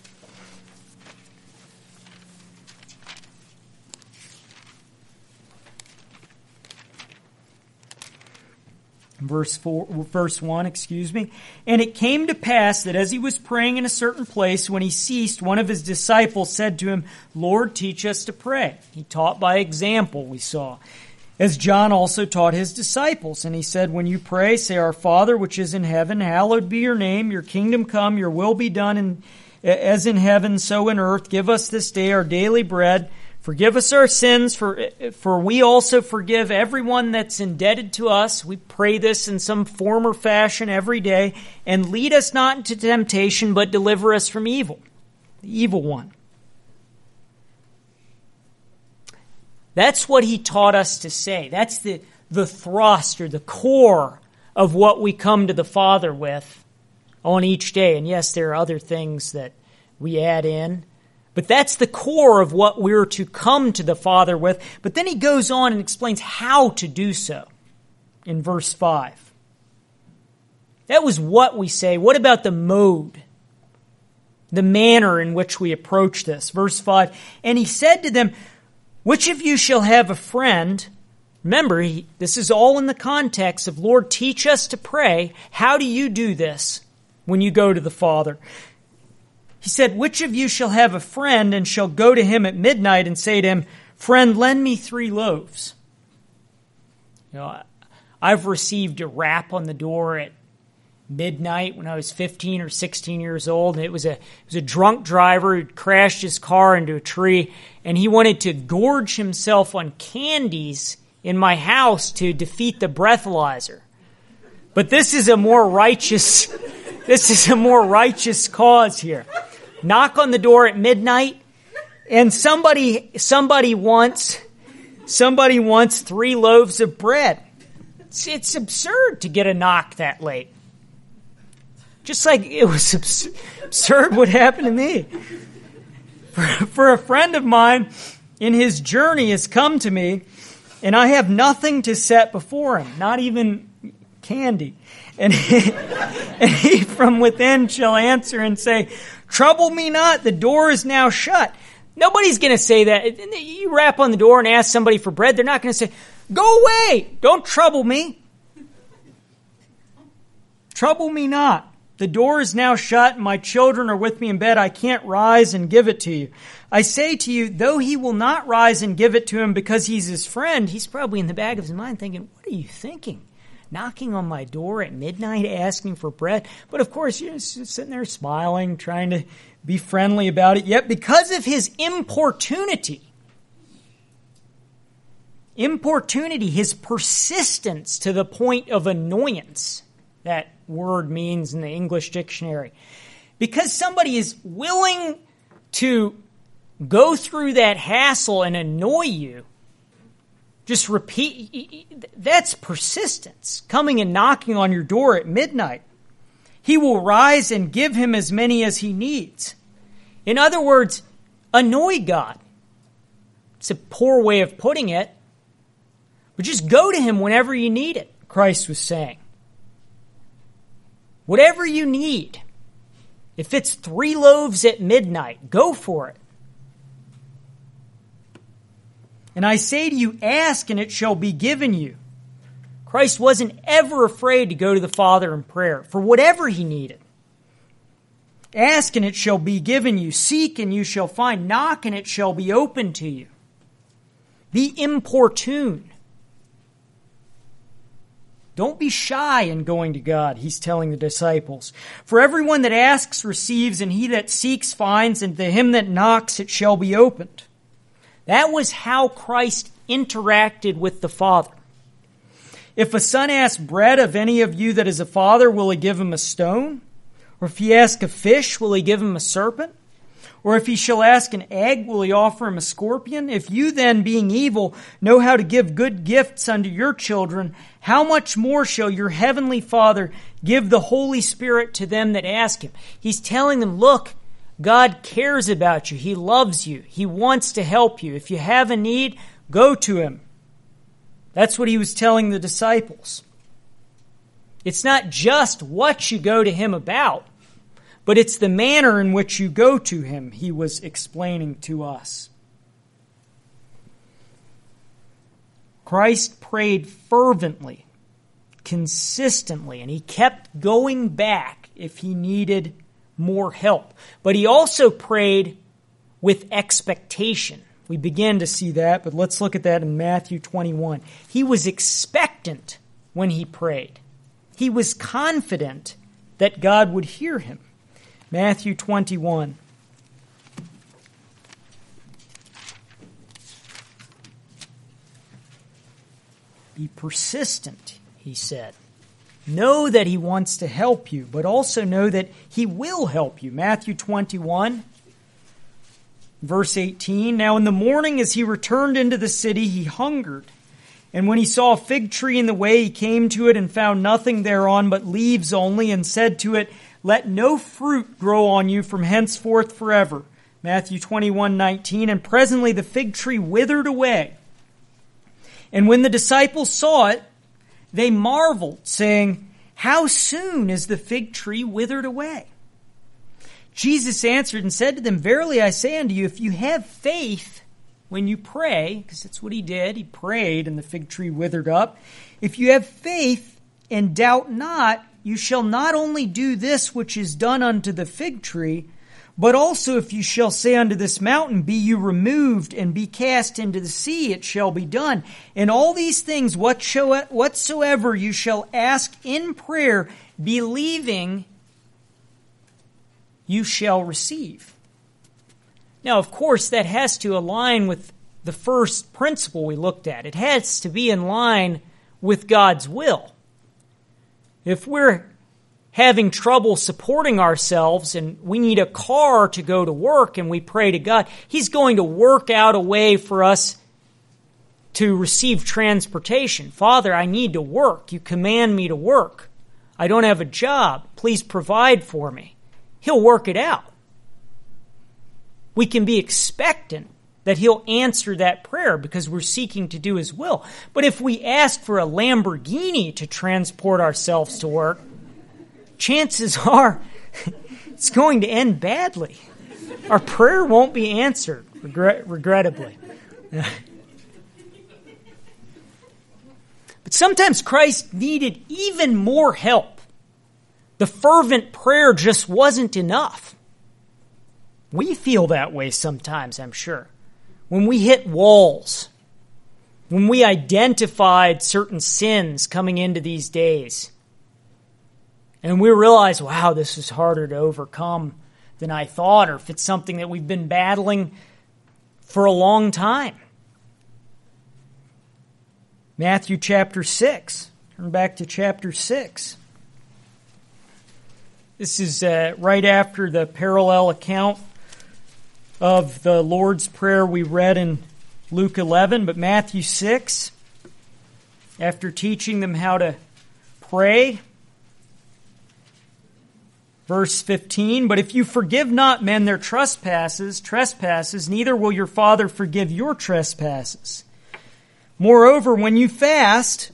Verse 1, And it came to pass that as he was praying in a certain place, when he ceased, one of his disciples said to him, Lord, teach us to pray. He taught by example, we saw, as John also taught his disciples. And he said, when you pray, say, Our Father, which is in heaven, hallowed be your name. Your kingdom come, your will be done as in heaven, so in earth. Give us this day our daily bread. Forgive us our sins, for we also forgive everyone that's indebted to us. We pray this in some form or fashion every day. And lead us not into temptation, but deliver us from evil, the evil one. That's what he taught us to say. That's the thrust or the core of what we come to the Father with on each day. And yes, there are other things that we add in. But that's the core of what we're to come to the Father with. But then he goes on and explains how to do so in verse 5. That was what we say. What about the mode? The manner in which we approach this. Verse 5, And he said to them, Which of you shall have a friend? Remember, this is all in the context of, Lord, teach us to pray. How do you do this when you go to the Father? He said, which of you shall have a friend and shall go to him at midnight and say to him, friend, lend me 3 loaves? I've received a rap on the door at midnight when I was 15 or 16 years old, and it was a drunk driver who crashed his car into a tree, and he wanted to gorge himself on candies in my house to defeat the breathalyzer. But this is a more righteous cause here. Knock on the door at midnight, and somebody wants 3 loaves of bread. It's absurd to get a knock that late. Just like it was absurd what happened to me. For a friend of mine in his journey has come to me, and I have nothing to set before him, not even candy. And he from within shall answer and say, trouble me not, the door is now shut. Nobody's going to say that. You rap on the door and ask somebody for bread, they're not going to say, go away, don't trouble me. Trouble me not. The door is now shut, and my children are with me in bed. I can't rise and give it to you. I say to you, though he will not rise and give it to him because he's his friend, he's probably in the back of his mind thinking, what are you thinking? Knocking on my door at midnight asking for bread? But of course, you're just sitting there smiling, trying to be friendly about it. Yet because of his importunity, his persistence to the point of annoyance, that word means in the English dictionary. Because somebody is willing to go through that hassle and annoy you, just repeat, that's persistence, coming and knocking on your door at midnight. He will rise and give him as many as he needs. In other words, annoy God. It's a poor way of putting it, but just go to him whenever you need it, Christ was saying. Whatever you need. If it's 3 loaves at midnight, go for it. And I say to you, ask and it shall be given you. Christ wasn't ever afraid to go to the Father in prayer for whatever he needed. Ask and it shall be given you. Seek and you shall find. Knock and it shall be opened to you. Be importune. Don't be shy in going to God, he's telling the disciples. For everyone that asks receives, and he that seeks finds, and to him that knocks it shall be opened. That was how Christ interacted with the Father. If a son asks bread of any of you that is a father, will he give him a stone? Or if he ask a fish, will he give him a serpent? Or if he shall ask an egg, will he offer him a scorpion? If you then, being evil, know how to give good gifts unto your children, how much more shall your heavenly Father give the Holy Spirit to them that ask him? He's telling them, look, God cares about you. He loves you. He wants to help you. If you have a need, go to him. That's what he was telling the disciples. It's not just what you go to him about, but it's the manner in which you go to him, he was explaining to us. Christ prayed fervently, consistently, and he kept going back if he needed more help. But he also prayed with expectation. We begin to see that, but let's look at that in Matthew 21. He was expectant when he prayed. He was confident that God would hear him. Matthew 21. Be persistent, he said. Know that he wants to help you, but also know that he will help you. Matthew 21, verse 18. Now in the morning as he returned into the city, he hungered. And when he saw a fig tree in the way, he came to it and found nothing thereon but leaves only, and said to it, let no fruit grow on you from henceforth forever. Matthew 21:19. And presently the fig tree withered away. And when the disciples saw it, they marveled, saying, how soon is the fig tree withered away? Jesus answered and said to them, verily I say unto you, if you have faith when you pray, because that's what he did, he prayed and the fig tree withered up. If you have faith and doubt not, you shall not only do this which is done unto the fig tree, but also if you shall say unto this mountain, be you removed and be cast into the sea, it shall be done. And all these things whatsoever you shall ask in prayer, believing, you shall receive. Now, of course, that has to align with the first principle we looked at. It has to be in line with God's will. If we're having trouble supporting ourselves and we need a car to go to work and we pray to God, He's going to work out a way for us to receive transportation. Father, I need to work. You command me to work. I don't have a job. Please provide for me. He'll work it out. We can be expectant that He'll answer that prayer because we're seeking to do His will. But if we ask for a Lamborghini to transport ourselves to work, chances are it's going to end badly. Our prayer won't be answered, regrettably. But sometimes Christ needed even more help. The fervent prayer just wasn't enough. We feel that way sometimes, I'm sure. When we hit walls, when we identified certain sins coming into these days, and we realize, wow, this is harder to overcome than I thought, or if it's something that we've been battling for a long time. Matthew chapter 6. Turn back to chapter 6. This is right after the parallel account of the Lord's Prayer we read in Luke 11, but Matthew 6, after teaching them how to pray, verse 15, but if you forgive not men their trespasses, neither will your Father forgive your trespasses. Moreover, when you fast,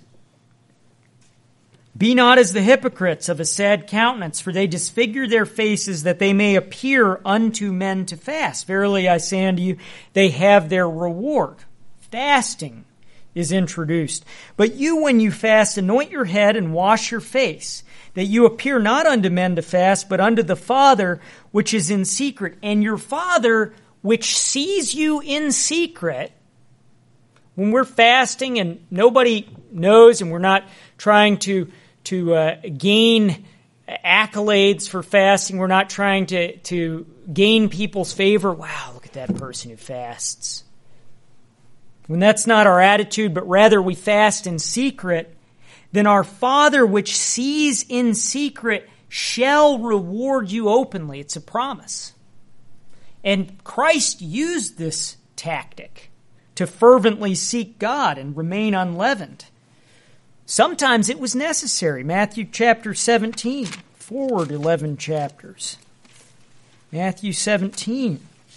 be not as the hypocrites of a sad countenance, for they disfigure their faces that they may appear unto men to fast. Verily I say unto you, they have their reward. Fasting is introduced. But you, when you fast, anoint your head and wash your face, that you appear not unto men to fast, but unto the Father which is in secret. And your Father which sees you in secret, when we're fasting and nobody knows and we're not trying to gain accolades for fasting, we're not trying to gain people's favor. Wow, look at that person who fasts. When that's not our attitude, but rather we fast in secret, then our Father which sees in secret shall reward you openly. It's a promise. And Christ used this tactic to fervently seek God and remain unleavened. Sometimes it was necessary. Matthew chapter 17, forward 11 chapters. Matthew 17.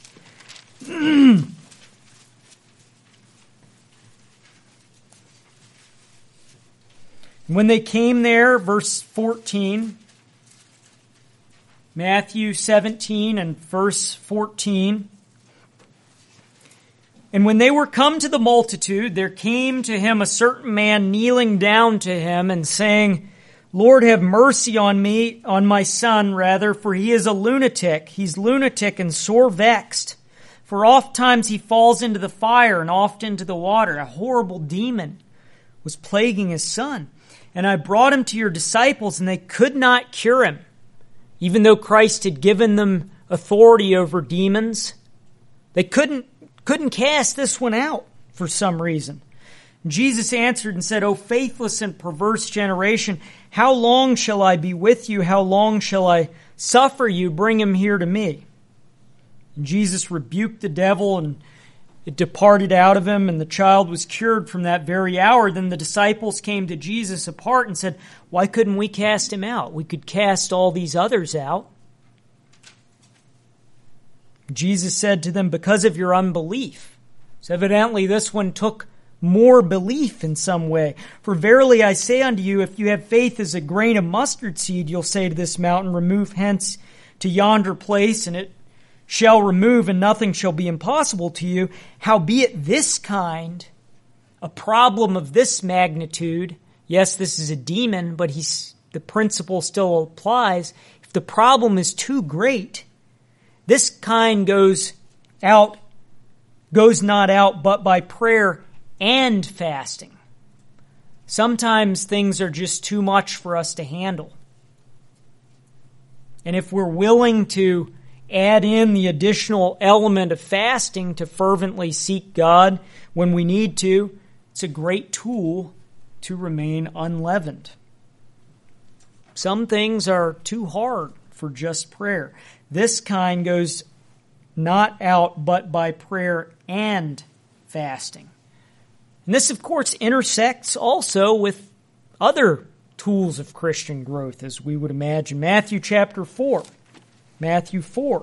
When they came there, verse 14, Matthew 17 and verse 14, and when they were come to the multitude, there came to him a certain man kneeling down to him and saying, Lord, have mercy on me, on my son, rather, for he is a lunatic. He's lunatic and sore vexed. For oft times he falls into the fire and oft into the water. A horrible demon was plaguing his son. And I brought him to your disciples, and they could not cure him. Even though Christ had given them authority over demons, they couldn't cast this one out for some reason. Jesus answered and said, O faithless and perverse generation, how long shall I be with you? How long shall I suffer you? Bring him here to me. And Jesus rebuked the devil, and it departed out of him, and the child was cured from that very hour. Then the disciples came to Jesus apart and said, why couldn't we cast him out? We could cast all these others out. Jesus said to them, because of your unbelief. So evidently this one took more belief in some way. For verily I say unto you, if you have faith as a grain of mustard seed, you'll say to this mountain, remove hence to yonder place, and it shall remove, and nothing shall be impossible to you. Howbeit this kind, a problem of this magnitude, yes, this is a demon, but the principle still applies. If the problem is too great, this kind goes not out but by prayer and fasting. Sometimes things are just too much for us to handle. And if we're willing to add in the additional element of fasting to fervently seek God when we need to, it's a great tool to remain unleavened. Some things are too hard for just prayer. This kind goes not out but by prayer and fasting. And this, of course, intersects also with other tools of Christian growth, as we would imagine. Matthew chapter 4. Matthew 4.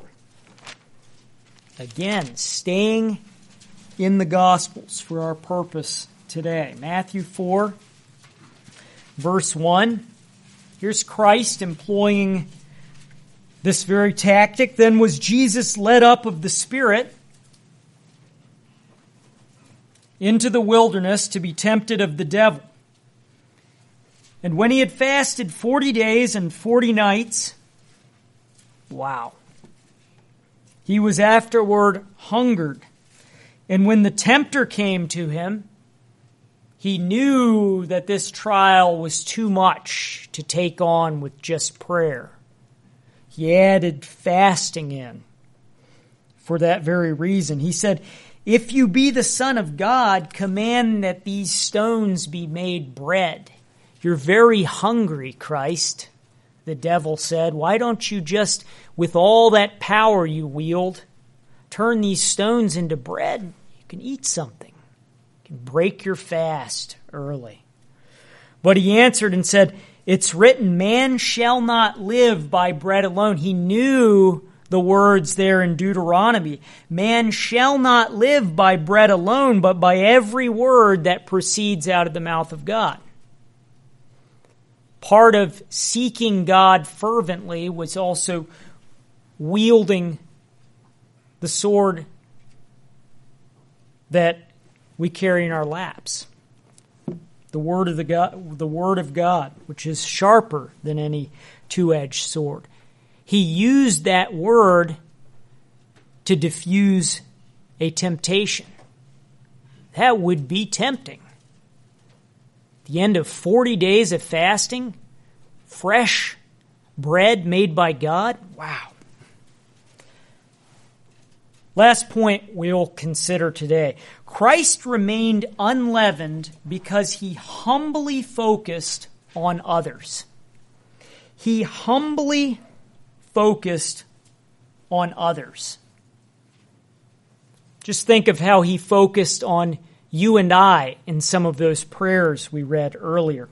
Again, staying in the Gospels for our purpose today. Matthew 4, verse 1. Here's Christ employing this very tactic. Then was Jesus led up of the Spirit into the wilderness to be tempted of the devil. And when he had fasted 40 days and 40 nights, wow, he was afterward hungered. And when the tempter came to him, he knew that this trial was too much to take on with just prayer. He added fasting in for that very reason. He said, "If you be the Son of God, command that these stones be made bread." You're very hungry, Christ, the devil said. Why don't you just, with all that power you wield, turn these stones into bread? You can eat something. You can break your fast early. But he answered and said, "It's written, man shall not live by bread alone." He knew the words there in Deuteronomy. Man shall not live by bread alone, but by every word that proceeds out of the mouth of God. Part of seeking God fervently was also wielding the sword that we carry in our laps. The word of God, which is sharper than any two-edged sword. He used that word to diffuse a temptation. That would be tempting. The end of 40 days of fasting, fresh bread made by God. Wow. Last point we'll consider today. Christ remained unleavened because he humbly focused on others. He humbly focused on others. Just think of how he focused on you and I in some of those prayers we read earlier.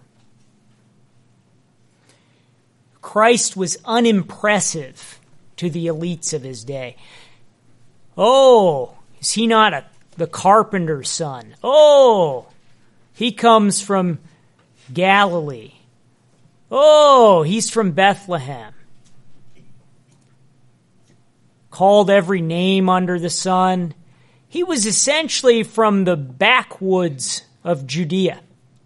Christ was unimpressive to the elites of his day. Oh, is he not the carpenter's son? Oh, he comes from Galilee. Oh, he's from Bethlehem. Called every name under the sun. He was essentially from the backwoods of Judea.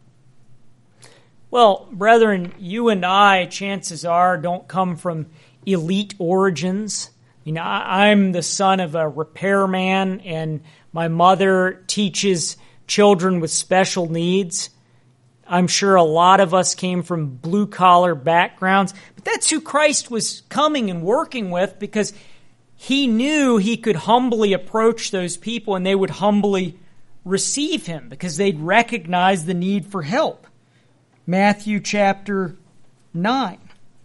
Well, brethren, you and I, chances are, don't come from elite origins. You know, I'm the son of a repairman, and my mother teaches children with special needs. I'm sure a lot of us came from blue-collar backgrounds, but that's who Christ was coming and working with, because he knew he could humbly approach those people and they would humbly receive him because they'd recognize the need for help. Matthew chapter 9,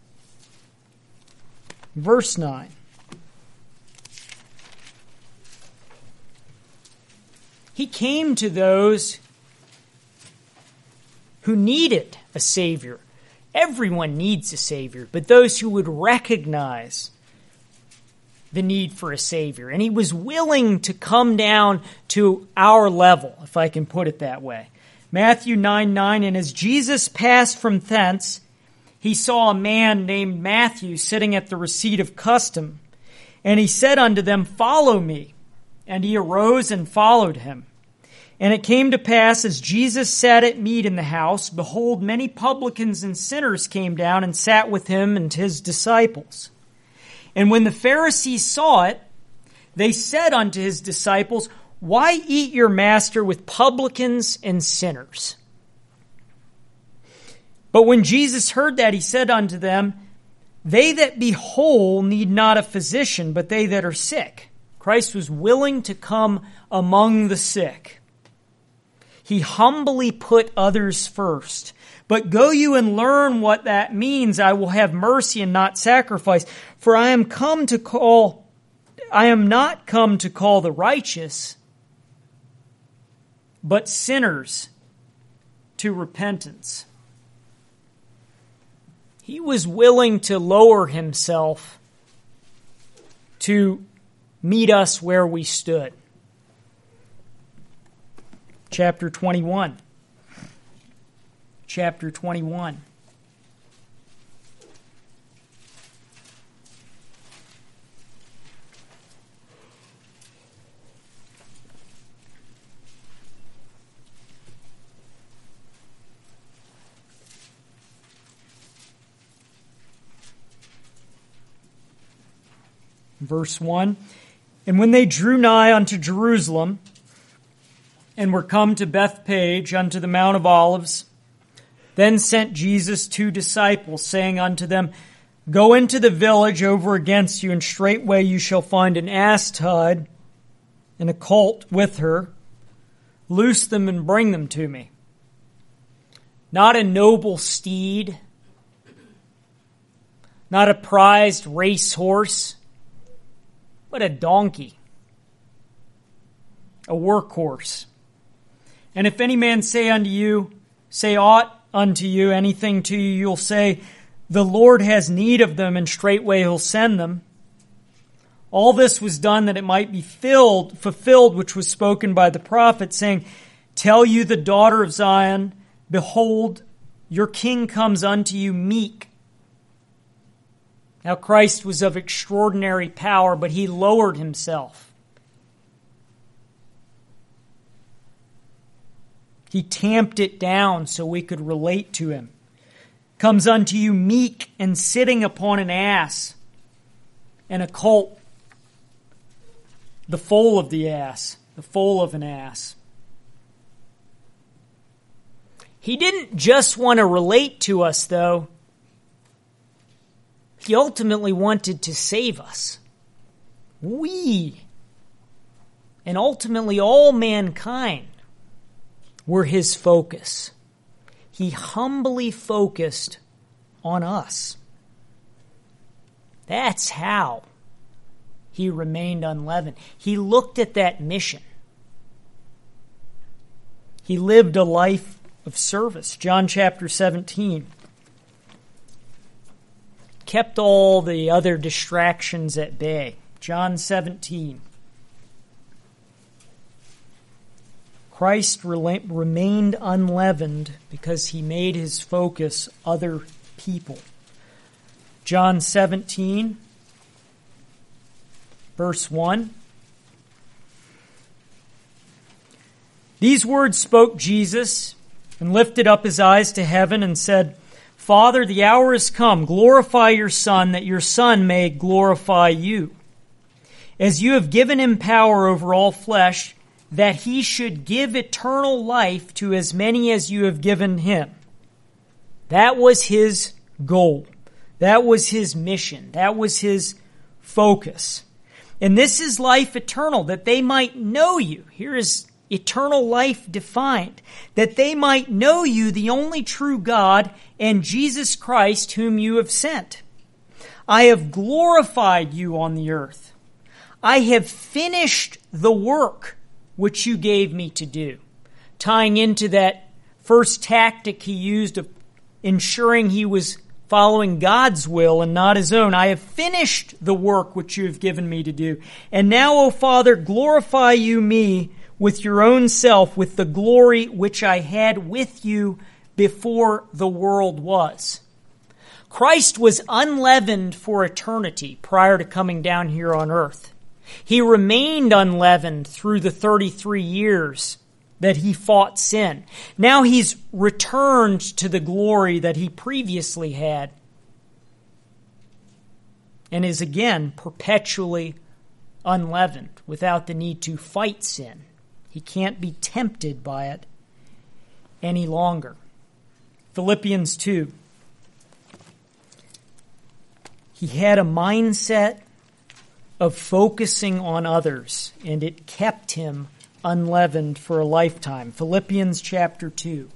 verse 9. He came to those who needed a Savior. Everyone needs a Savior, but those who would recognize the need for a Savior. And he was willing to come down to our level, if I can put it that way. Matthew 9:9, and as Jesus passed from thence, he saw a man named Matthew sitting at the receipt of custom. And he said unto them, Follow me. And he arose and followed him. And it came to pass, as Jesus sat at meat in the house, behold, many publicans and sinners came down and sat with him and his disciples. And when the Pharisees saw it, they said unto his disciples, Why eat your master with publicans and sinners? But when Jesus heard that, he said unto them, They that be whole need not a physician, but they that are sick. Christ was willing to come among the sick. He humbly put others first. But go you and learn what that means. I will have mercy and not sacrifice. For I am not come to call the righteous, but sinners to repentance. He was willing to lower himself to meet us where we stood. Chapter 21. Chapter 21. Verse 1, And when they drew nigh unto Jerusalem, and were come to Bethpage unto the Mount of Olives, then sent Jesus 2 disciples, saying unto them, Go into the village over against you, and straightway you shall find an ass tied, and a colt with her. Loose them and bring them to me. Not a noble steed, not a prized racehorse, but a donkey, a workhorse. And if any man say aught unto you, anything to you, you'll say, The Lord has need of them, and straightway he'll send them. All this was done that it might be fulfilled, which was spoken by the prophet, saying, Tell you the daughter of Zion, behold, your king comes unto you meek. Now Christ was of extraordinary power, but he lowered himself. He tamped it down so we could relate to him. Comes unto you meek and sitting upon an ass and a colt, the foal of the ass, the foal of an ass. He didn't just want to relate to us, though. He ultimately wanted to save us. We, and ultimately all mankind, were his focus. He humbly focused on us. That's how he remained unleavened. He looked at that mission. He lived a life of service. John chapter 17. Kept all the other distractions at bay. John 17. Christ remained unleavened because he made his focus other people. John 17, verse 1. These words spoke Jesus, and lifted up his eyes to heaven, and said, Father, the hour is come. Glorify your Son, that your Son may glorify you. As you have given him power over all flesh, that he should give eternal life to as many as you have given him. That was his goal. That was his mission. That was his focus. And this is life eternal, that they might know you. Here is eternal life defined. That they might know you, the only true God, and Jesus Christ, whom you have sent. I have glorified you on the earth. I have finished the work which you gave me to do. Tying into that first tactic he used of ensuring he was following God's will and not his own. I have finished the work which you have given me to do. And now, O Father, glorify you me with your own self, with the glory which I had with you before the world was. Christ was unleavened for eternity prior to coming down here on earth. He remained unleavened through the 33 years that he fought sin. Now he's returned to the glory that he previously had and is again perpetually unleavened without the need to fight sin. He can't be tempted by it any longer. Philippians 2. He had a mindset of focusing on others, and it kept him unleavened for a lifetime. Philippians chapter 2.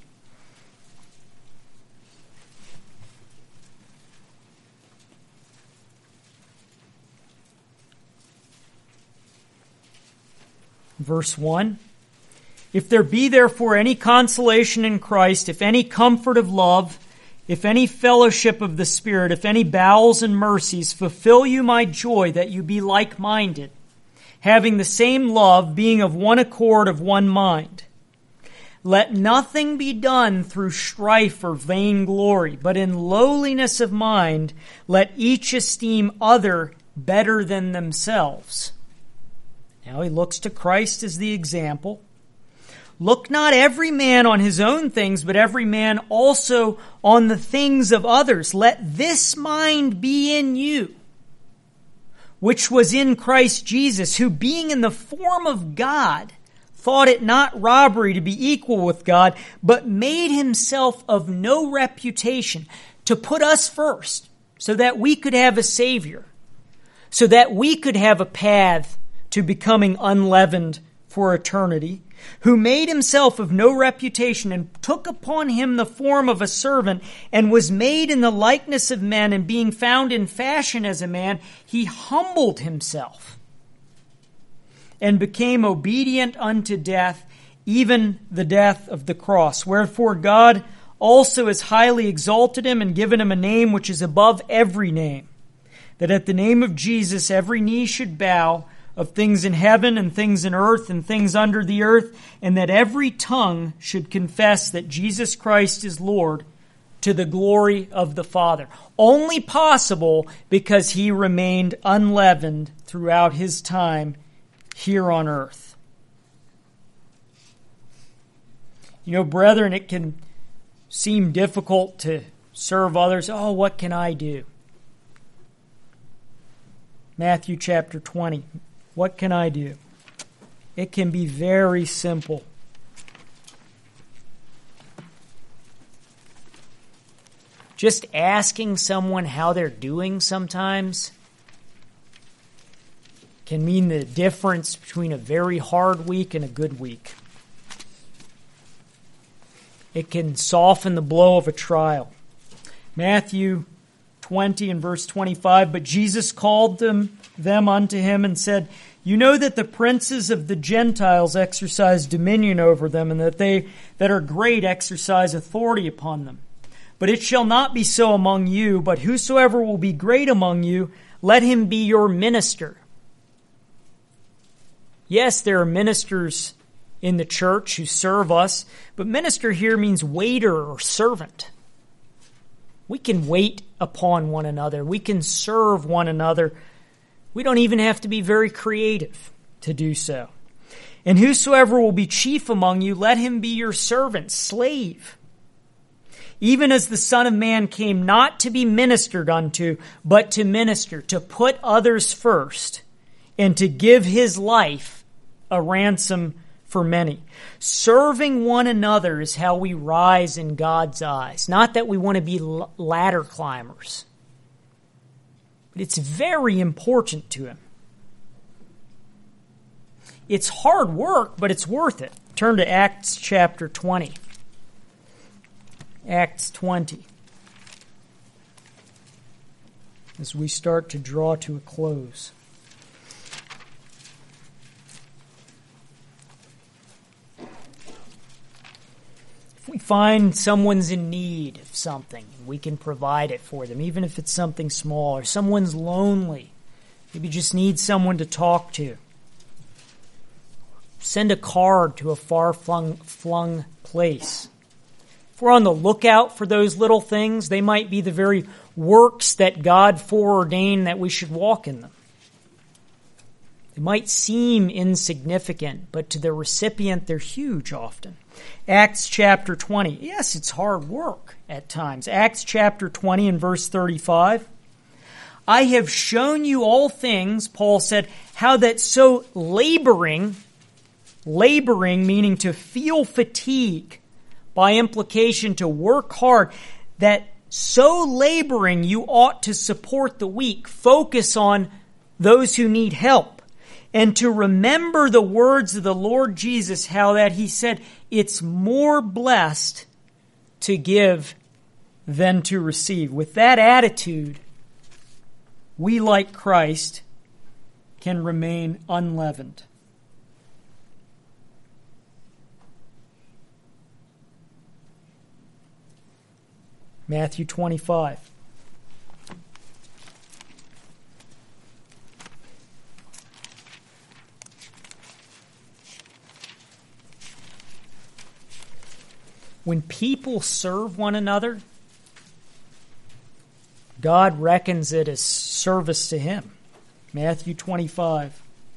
Verse 1. If there be therefore any consolation in Christ, if any comfort of love, if any fellowship of the Spirit, if any bowels and mercies, fulfill you my joy that you be like-minded, having the same love, being of one accord, of one mind. Let nothing be done through strife or vainglory, but in lowliness of mind let each esteem other better than themselves. Now he looks to Christ as the example. Look not every man on his own things, but every man also on the things of others. Let this mind be in you, which was in Christ Jesus, who being in the form of God, thought it not robbery to be equal with God, but made himself of no reputation, to put us first, so that we could have a Savior, so that we could have a path to becoming unleavened for eternity, who made himself of no reputation and took upon him the form of a servant and was made in the likeness of men, and being found in fashion as a man, he humbled himself and became obedient unto death, even the death of the cross. Wherefore God also has highly exalted him and given him a name which is above every name, that at the name of Jesus every knee should bow, of things in heaven and things in earth and things under the earth, and that every tongue should confess that Jesus Christ is Lord, to the glory of the Father. Only possible because he remained unleavened throughout his time here on earth. You know, brethren, it can seem difficult to serve others. Oh, what can I do? Matthew chapter 20. What can I do? It can be very simple. Just asking someone how they're doing sometimes can mean the difference between a very hard week and a good week. It can soften the blow of a trial. Matthew 20 and verse 25, but Jesus called them unto him and said, you know that the princes of the Gentiles exercise dominion over them, and that they that are great exercise authority upon them. But it shall not be so among you, but whosoever will be great among you, let him be your minister. Yes, there are ministers in the church who serve us, but minister here means waiter or servant. We can wait upon one another. We can serve one another. We don't even have to be very creative to do so. And whosoever will be chief among you, let him be your servant, slave. Even as the Son of Man came not to be ministered unto, but to minister, to put others first, and to give his life a ransom for many. Serving one another is how we rise in God's eyes. Not that we want to be ladder climbers. But it's very important to him. It's hard work, but it's worth it. Turn to Acts chapter 20. Acts 20. As we start to draw to a close. If we find someone's in need of something, we can provide it for them, even if it's something small, or someone's lonely, maybe just needs someone to talk to. Send a card to a far-flung place. If we're on the lookout for those little things, they might be the very works that God foreordained that we should walk in them. They might seem insignificant, but to the recipient, they're huge often. Acts chapter 20. Yes, it's hard work at times. Acts chapter 20 and verse 35. I have shown you all things, Paul said, how that so laboring meaning to feel fatigue, by implication to work hard, that so laboring you ought to support the weak, focus on those who need help, and to remember the words of the Lord Jesus, how that he said, it's more blessed to give than to receive. With that attitude, we, like Christ, can remain unleavened. Matthew 25. When people serve one another, God reckons it as service to Him. Matthew 25.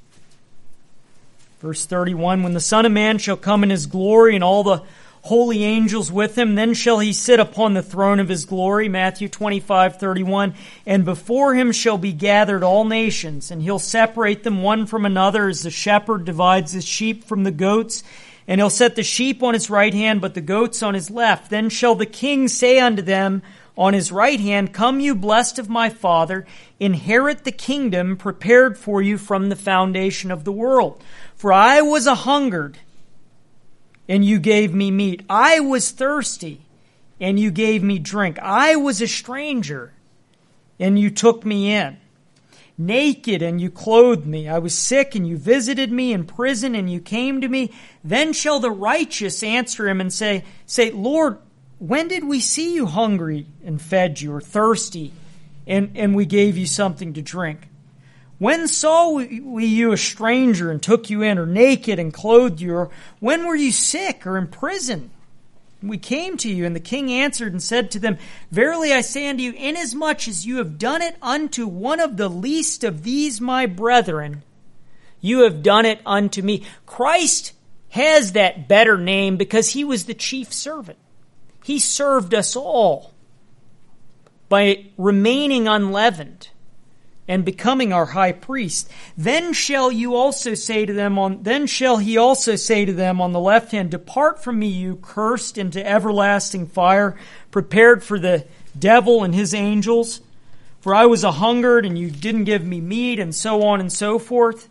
Verse 31, when the Son of Man shall come in His glory and all the holy angels with Him, then shall He sit upon the throne of His glory. Matthew 25:31, and before Him shall be gathered all nations, and He'll separate them one from another as the shepherd divides his sheep from the goats. And He'll set the sheep on His right hand, but the goats on His left. Then shall the King say unto them on His right hand, come you blessed of my Father, inherit the kingdom prepared for you from the foundation of the world. For I was a-hungered, and you gave me meat. I was thirsty, and you gave me drink. I was a stranger, and you took me in. Naked, and you clothed me. I was sick, and you visited me. In prison, and you came to me. Then shall the righteous answer Him and say, Lord, when did we see you hungry and fed you, or thirsty, and we gave you something to drink? When saw we you a stranger and took you in, or naked and clothed you? Or when were you sick or in prison? We came to you. And the king answered and said to them, verily I say unto you, inasmuch as you have done it unto one of the least of these my brethren, you have done it unto me. Christ has that better name because He was the chief servant. He served us all by remaining unleavened and becoming our high priest. Then shall He also say to them on the left hand, depart from me, you cursed, into everlasting fire, prepared for the devil and his angels. For I was a-hungered, and you didn't give me meat, and so on and so forth.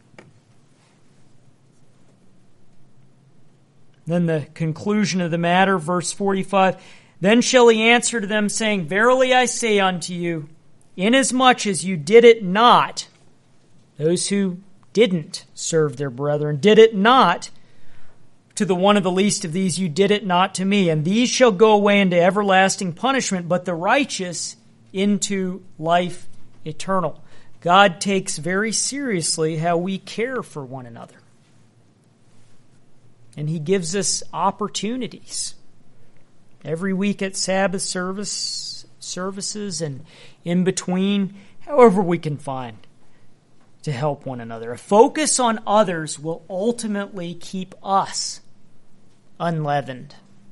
Then the conclusion of the matter, verse 45, then shall He answer to them, saying, verily I say unto you, inasmuch as you did it not, those who didn't serve their brethren, did it not to the one of the least of these, you did it not to me. And these shall go away into everlasting punishment, but the righteous into life eternal. God takes very seriously how we care for one another. And He gives us opportunities. Every week at Sabbath services and in between, however we can find, to help one another. A focus on others will ultimately keep us unleavened.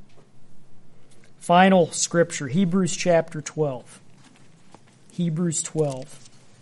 Final scripture, Hebrews chapter 12. Hebrews 12.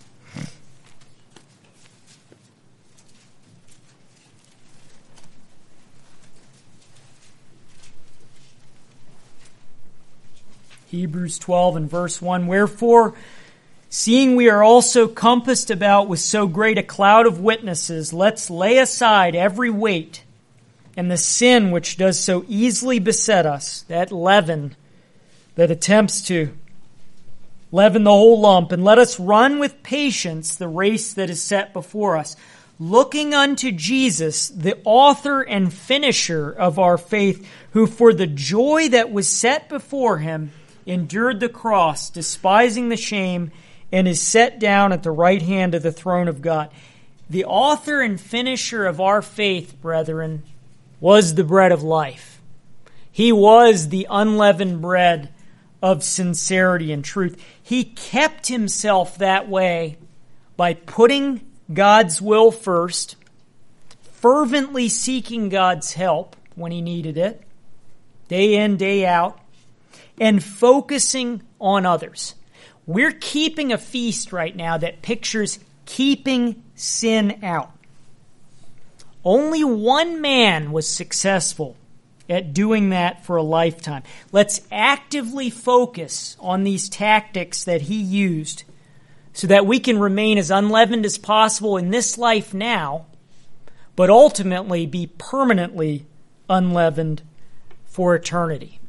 Hebrews 12 and verse 1, wherefore, seeing we are also compassed about with so great a cloud of witnesses, let's lay aside every weight and the sin which does so easily beset us, that leaven that attempts to leaven the whole lump, and let us run with patience the race that is set before us, looking unto Jesus, the author and finisher of our faith, who for the joy that was set before Him endured the cross, despising the shame, and is set down at the right hand of the throne of God. The author and finisher of our faith, brethren, was the bread of life. He was the unleavened bread of sincerity and truth. He kept himself that way by putting God's will first, fervently seeking God's help when he needed it, day in, day out, and focusing on others. We're keeping a feast right now that pictures keeping sin out. Only one man was successful at doing that for a lifetime. Let's actively focus on these tactics that he used so that we can remain as unleavened as possible in this life now, but ultimately be permanently unleavened for eternity.